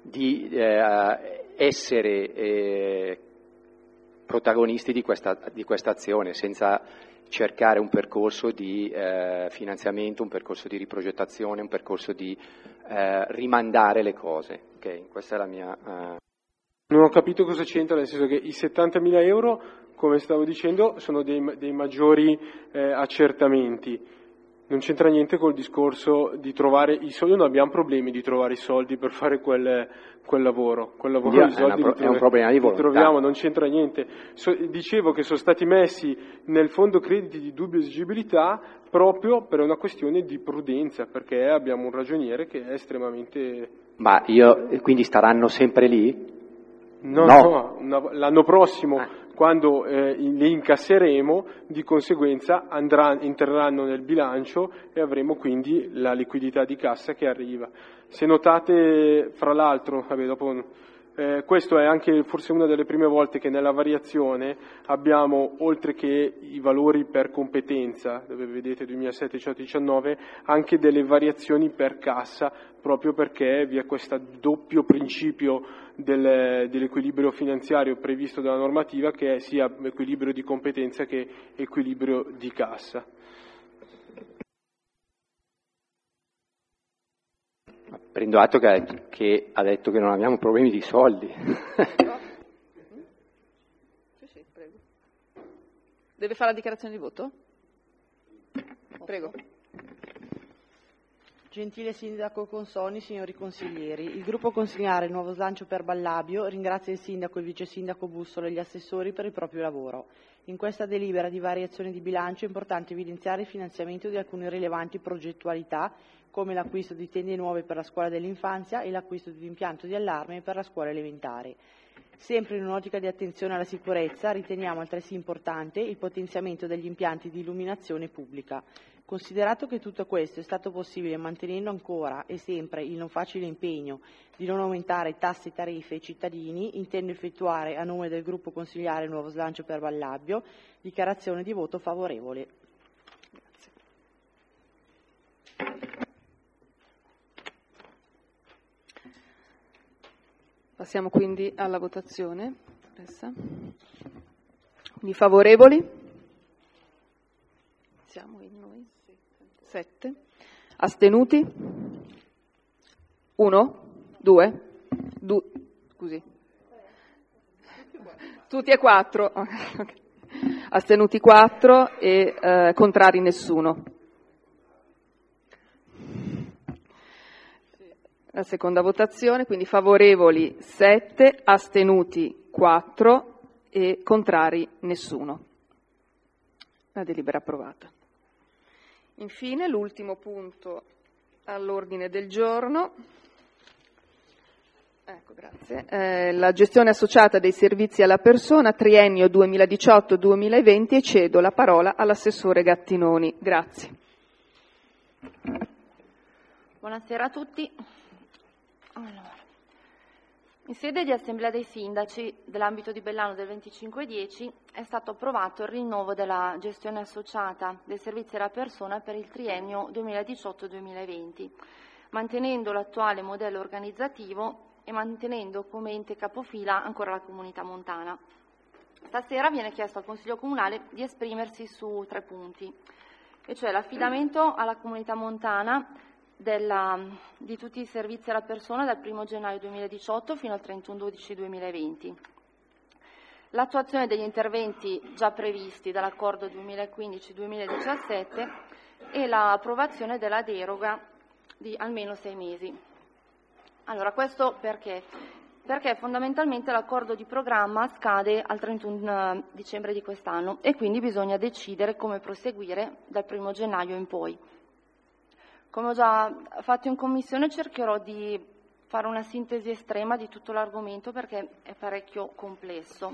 di eh, essere eh, protagonisti di questa, di questa azione, senza cercare un percorso di eh, finanziamento, un percorso di riprogettazione, un percorso di eh, rimandare le cose. Okay? Questa è la mia... Eh... Non ho capito cosa c'entra, nel senso che i settantamila euro, come stavo dicendo, sono dei, dei maggiori eh, accertamenti. Non c'entra niente col discorso di trovare i soldi, non abbiamo problemi di trovare i soldi per fare quel, quel lavoro. Quel lavoro Dio, i soldi è, una, li è un problema di volontà. troviamo, non c'entra niente. So, dicevo che sono stati messi nel fondo crediti di dubbia esigibilità proprio per una questione di prudenza, perché abbiamo un ragioniere che è estremamente... Ma io, quindi staranno sempre lì? No, no. no una, l'anno prossimo, ah. quando eh, li incasseremo, di conseguenza andrà, entreranno nel bilancio e avremo quindi la liquidità di cassa che arriva. Se notate, fra l'altro, vabbè, dopo, eh, questo è anche forse una delle prime volte che nella variazione abbiamo, oltre che i valori per competenza, dove vedete duemilasette, diciotto, diciannove, anche delle variazioni per cassa, proprio perché vi è questo doppio principio del, dell'equilibrio finanziario previsto dalla normativa, che è sia equilibrio di competenza che equilibrio di cassa. Prendo atto che, che ha detto che non abbiamo problemi di soldi. Sì, sì, prego. Deve fare la dichiarazione di voto? Prego. Gentile Sindaco Consonni, signori consiglieri, il gruppo consigliare Nuovo Slancio per Ballabio ringrazia il Sindaco, il Vice Sindaco Bussolo e gli assessori per il proprio lavoro. In questa delibera di variazione di bilancio è importante evidenziare il finanziamento di alcune rilevanti progettualità, come l'acquisto di tende nuove per la scuola dell'infanzia e l'acquisto di impianto di allarme per la scuola elementare. Sempre in un'ottica di attenzione alla sicurezza, riteniamo altresì importante il potenziamento degli impianti di illuminazione pubblica. Considerato che tutto questo è stato possibile mantenendo ancora e sempre il non facile impegno di non aumentare tasse e tariffe ai cittadini, intendo effettuare a nome del gruppo consigliare Nuovo Slancio per Ballabio dichiarazione di voto favorevole. Grazie. Passiamo quindi alla votazione. Quindi favorevoli? Siamo in noi. Sette. Astenuti? Uno? Due? Du- scusi. Tutti e quattro. Okay. Astenuti quattro e eh, contrari nessuno. La seconda votazione, quindi favorevoli sette, astenuti quattro e contrari nessuno. La delibera approvata. Infine, l'ultimo punto all'ordine del giorno Ecco, grazie. Eh, la gestione associata dei servizi alla persona, triennio duemiladiciotto duemilaventi, e cedo la parola all'assessore Gattinoni. Grazie. Buonasera a tutti. Allora, in sede di Assemblea dei Sindaci dell'ambito di Bellano del venticinque dieci è stato approvato il rinnovo della gestione associata dei servizi alla persona per il triennio duemiladiciotto duemilaventi, mantenendo l'attuale modello organizzativo e mantenendo come ente capofila ancora la Comunità Montana. Stasera viene chiesto al Consiglio Comunale di esprimersi su tre punti, e cioè l'affidamento alla Comunità Montana della, di tutti i servizi alla persona dal primo gennaio duemiladiciotto fino al trentuno dicembre duemilaventi, l'attuazione degli interventi già previsti dall'accordo duemilaquindici duemiladiciassette e l'approvazione della deroga di almeno sei mesi. Allora, questo perché? Perché fondamentalmente l'accordo di programma scade al trentuno dicembre di quest'anno e quindi bisogna decidere come proseguire dal primo gennaio in poi. Come ho già fatto in commissione, cercherò di fare una sintesi estrema di tutto l'argomento perché è parecchio complesso.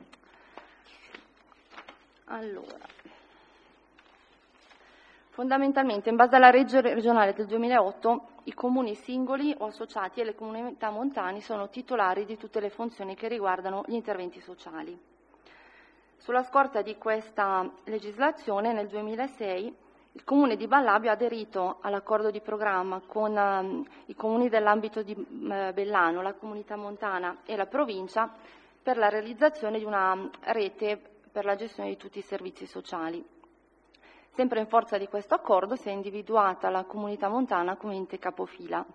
Allora, fondamentalmente, in base alla legge regionale del duemilaotto, i comuni singoli o associati e le comunità montane sono titolari di tutte le funzioni che riguardano gli interventi sociali. Sulla scorta di questa legislazione, nel duemilasei, il Comune di Ballabio ha aderito all'accordo di programma con um, i comuni dell'ambito di uh, Bellano, la Comunità Montana e la provincia per la realizzazione di una rete per la gestione di tutti i servizi sociali. Sempre in forza di questo accordo si è individuata la Comunità Montana come ente capofila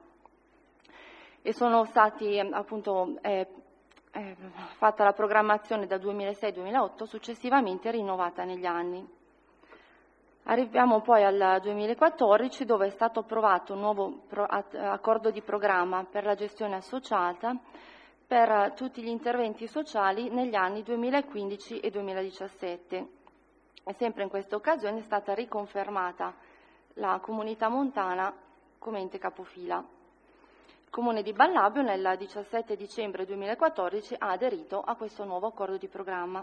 e sono stati appunto eh, eh, fatta la programmazione dal duemilasei duemilaotto, successivamente rinnovata negli anni. Arriviamo poi al duemilaquattordici, dove è stato approvato un nuovo pro- accordo di programma per la gestione associata per tutti gli interventi sociali negli anni duemilaquindici e duemiladiciassette. E sempre in questa occasione è stata riconfermata la Comunità Montana come ente capofila. Il Comune di Ballabio nel diciassette dicembre duemilaquattordici ha aderito a questo nuovo accordo di programma,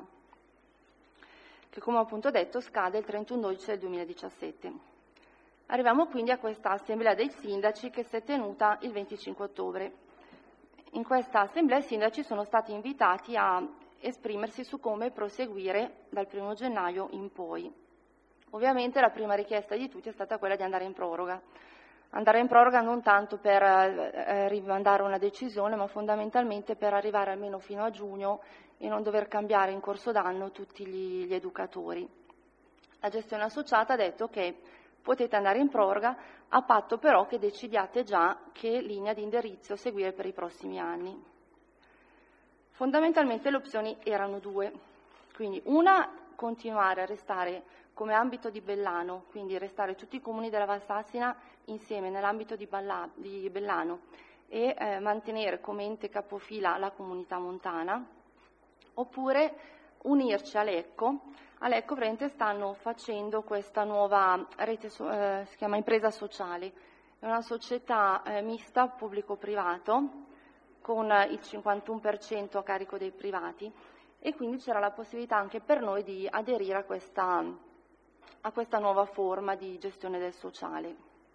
che come ho appunto detto scade il trentuno dicembre duemiladiciassette. Arriviamo quindi a questa Assemblea dei Sindaci che si è tenuta il venticinque ottobre. In questa Assemblea i Sindaci sono stati invitati a esprimersi su come proseguire dal primo gennaio in poi. Ovviamente la prima richiesta di tutti è stata quella di andare in proroga. Andare in proroga non tanto per eh, rimandare una decisione, ma fondamentalmente per arrivare almeno fino a giugno e non dover cambiare in corso d'anno tutti gli, gli educatori. La gestione associata ha detto che potete andare in proroga, a patto però che decidiate già che linea di indirizzo seguire per i prossimi anni. Fondamentalmente le opzioni erano due, quindi una, continuare a restare come ambito di Bellano, quindi restare tutti i comuni della Valsassina insieme nell'ambito di, Balla, di Bellano e eh, mantenere come ente capofila la Comunità Montana, oppure unirci a Lecco. A Lecco veramente stanno facendo questa nuova rete, eh, si chiama Impresa Sociale, è una società eh, mista pubblico-privato, con il cinquantuno per cento a carico dei privati, e quindi c'era la possibilità anche per noi di aderire a questa, a questa nuova forma di gestione del sociale.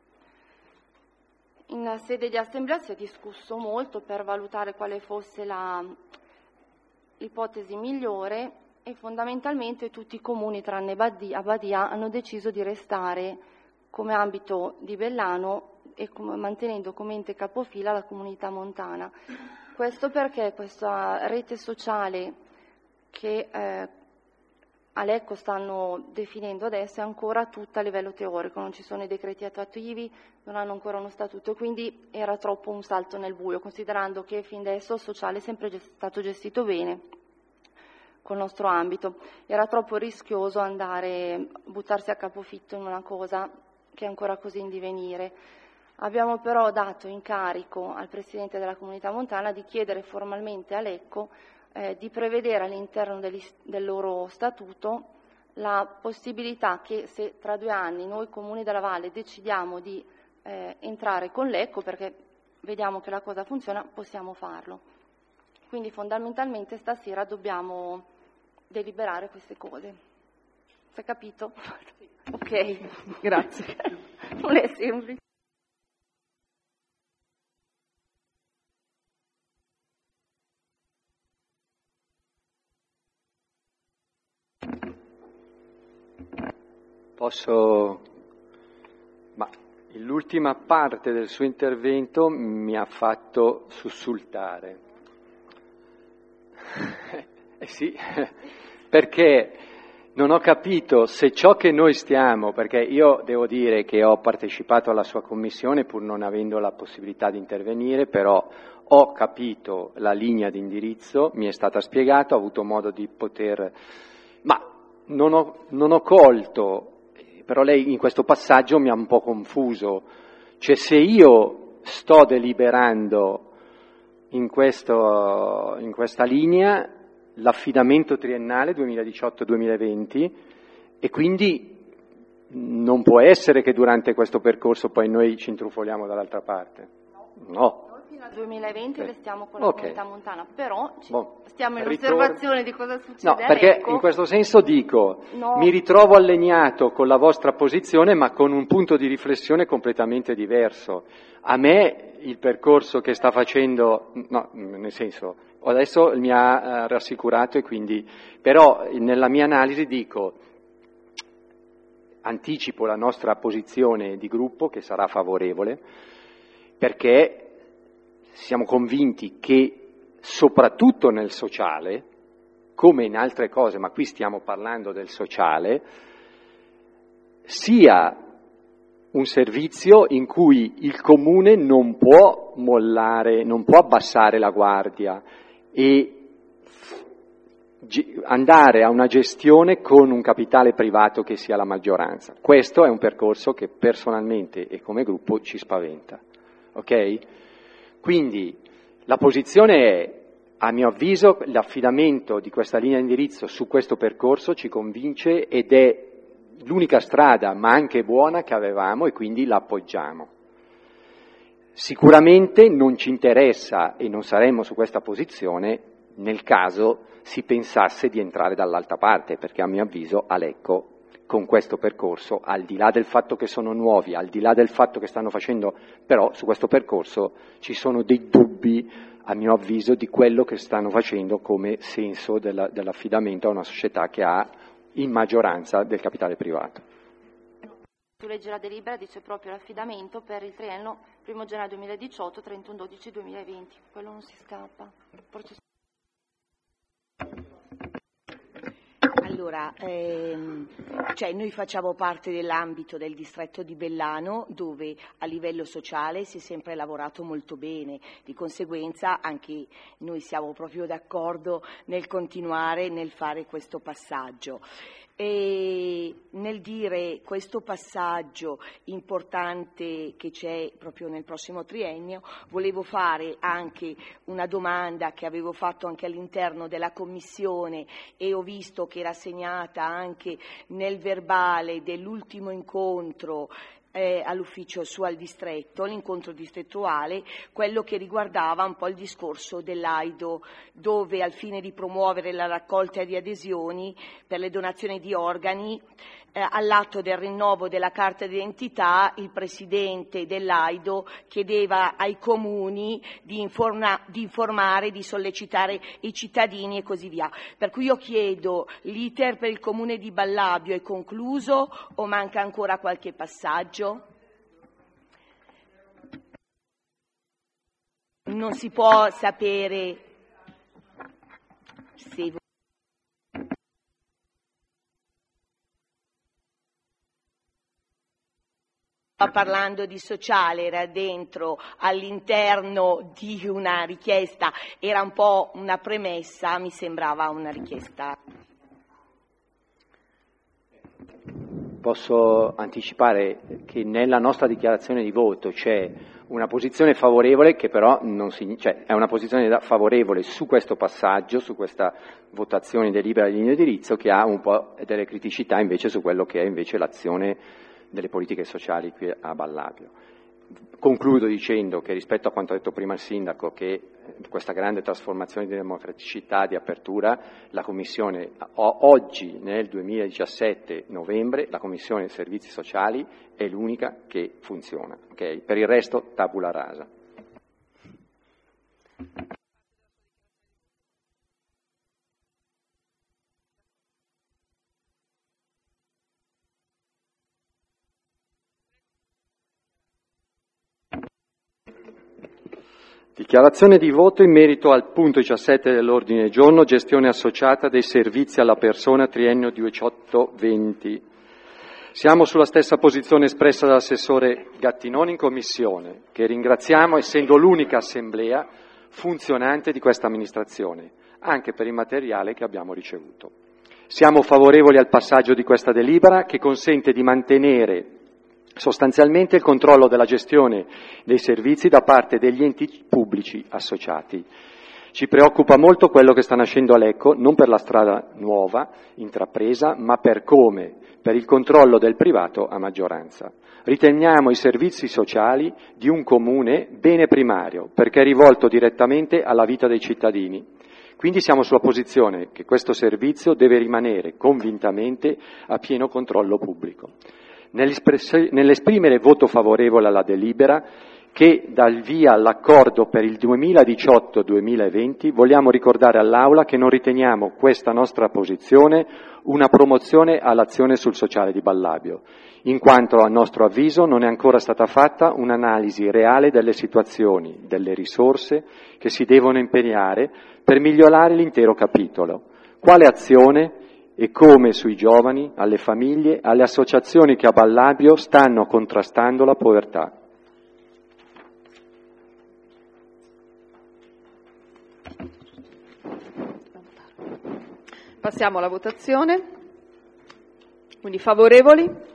In sede di assemblea si è discusso molto per valutare quale fosse la, l'ipotesi migliore e fondamentalmente tutti i comuni tranne Badia, Badia hanno deciso di restare come ambito di Bellano e com- mantenendo come ente capofila la Comunità Montana. Questo perché questa rete sociale che eh, a Lecco stanno definendo adesso è ancora tutta a livello teorico, non ci sono i decreti attuativi, non hanno ancora uno statuto, quindi era troppo un salto nel buio, considerando che fin adesso il sociale è sempre gest- stato gestito bene col nostro ambito. Era troppo rischioso andare, buttarsi a capofitto in una cosa che è ancora così in divenire. Abbiamo però dato incarico al Presidente della Comunità Montana di chiedere formalmente a Lecco eh, di prevedere all'interno degli, del loro statuto la possibilità che se tra due anni noi Comuni della Valle decidiamo di eh, entrare con Lecco, perché vediamo che la cosa funziona, possiamo farlo. Quindi fondamentalmente stasera dobbiamo deliberare queste cose. Si è capito? Ok, grazie. Non è semplice. Posso... Ma l'ultima parte del suo intervento mi ha fatto sussultare. Eh sì, perché non ho capito se ciò che noi stiamo, perché io devo dire che ho partecipato alla sua commissione pur non avendo la possibilità di intervenire, però ho capito la linea di indirizzo, mi è stata spiegata, ho avuto modo di poter... ma non ho, non ho colto... Però lei in questo passaggio mi ha un po' confuso, cioè se io sto deliberando in, questo, in questa linea l'affidamento triennale duemiladiciotto duemilaventi e quindi non può essere che durante questo percorso poi noi ci intrufoliamo dall'altra parte. No. Fino al duemilaventi okay. restiamo con la okay. comunità montana, però ci, bon. stiamo in Ritorno. osservazione di cosa succede. No, perché ecco. in questo senso dico, no. mi ritrovo allineato con la vostra posizione, ma con un punto di riflessione completamente diverso. A me il percorso che sta facendo, no, nel senso, adesso mi ha rassicurato e quindi, però nella mia analisi dico, anticipo la nostra posizione di gruppo che sarà favorevole, perché siamo convinti che soprattutto nel sociale, come in altre cose, ma qui stiamo parlando del sociale, sia un servizio in cui il comune non può mollare, non può abbassare la guardia e andare a una gestione con un capitale privato che sia la maggioranza. Questo è un percorso che personalmente e come gruppo ci spaventa, ok? Quindi la posizione è, a mio avviso, l'affidamento di questa linea di indirizzo su questo percorso ci convince ed è l'unica strada, ma anche buona, che avevamo e quindi la appoggiamo. Sicuramente non ci interessa e non saremmo su questa posizione nel caso si pensasse di entrare dall'altra parte, perché a mio avviso a Lecco con questo percorso, al di là del fatto che sono nuovi, al di là del fatto che stanno facendo, però su questo percorso ci sono dei dubbi, a mio avviso, di quello che stanno facendo come senso della, dell'affidamento a una società che ha in maggioranza del capitale privato. Tu leggi la delibera, dice proprio l'affidamento per il triennio primo gennaio duemiladiciotto, trentuno dicembre duemilaventi, quello non si scappa. Processo. Allora, ehm, cioè noi facciamo parte dell'ambito del distretto di Bellano dove a livello sociale si è sempre lavorato molto bene, di conseguenza anche noi siamo proprio d'accordo nel continuare nel fare questo passaggio. E nel dire questo passaggio importante che c'è proprio nel prossimo triennio, volevo fare anche una domanda che avevo fatto anche all'interno della Commissione e ho visto che era segnata anche nel verbale dell'ultimo incontro Eh, all'ufficio su al distretto, l'incontro distrettuale, quello che riguardava un po' il discorso dell'AIDO, dove al fine di promuovere la raccolta di adesioni per le donazioni di organi, eh, all'atto del rinnovo della carta d'identità, il presidente dell'AIDO chiedeva ai comuni di, informa- di informare, di sollecitare i cittadini e così via. Per cui io chiedo, l'iter per il comune di Ballabio è concluso o manca ancora qualche passaggio? Non si può sapere se parlando di sociale era dentro all'interno di una richiesta, era un po' una premessa, mi sembrava una richiesta. Posso anticipare che nella nostra dichiarazione di voto c'è una posizione favorevole che però non si, cioè è una posizione favorevole su questo passaggio, su questa votazione delibera di linea di indirizzo, che ha un po' delle criticità invece su quello che è invece l'azione delle politiche sociali qui a Ballabio. concludo dicendo che rispetto a quanto ha detto prima il Sindaco, che questa grande trasformazione di democraticità, di apertura, la Commissione, oggi nel duemiladiciassette novembre, la Commissione Servizi Sociali è l'unica che funziona. Okay? Per il resto tabula rasa. Dichiarazione di voto in merito al punto diciassette dell'ordine del giorno, gestione associata dei servizi alla persona triennio diciotto venti. Siamo sulla stessa posizione espressa dall'assessore Gattinoni in Commissione, che ringraziamo essendo l'unica assemblea funzionante di questa amministrazione, anche per il materiale che abbiamo ricevuto. Siamo favorevoli al passaggio di questa delibera che consente di mantenere sostanzialmente il controllo della gestione dei servizi da parte degli enti pubblici associati. Ci preoccupa molto quello che sta nascendo a Lecco, non per la strada nuova, intrapresa, ma per come, per il controllo del privato a maggioranza. Riteniamo i servizi sociali di un comune bene primario, perché è rivolto direttamente alla vita dei cittadini. Quindi siamo sulla posizione che questo servizio deve rimanere convintamente a pieno controllo pubblico. Nell'esprimere voto favorevole alla delibera che dà il via all'accordo per il duemiladiciotto duemilaventi, vogliamo ricordare all'Aula che non riteniamo questa nostra posizione una promozione all'azione sul sociale di Ballabio, in quanto a nostro avviso non è ancora stata fatta un'analisi reale delle situazioni, delle risorse che si devono impegnare per migliorare l'intero capitolo. Quale azione e come sui giovani, alle famiglie, alle associazioni che a Ballabio stanno contrastando la povertà. Passiamo alla votazione. Quindi favorevoli?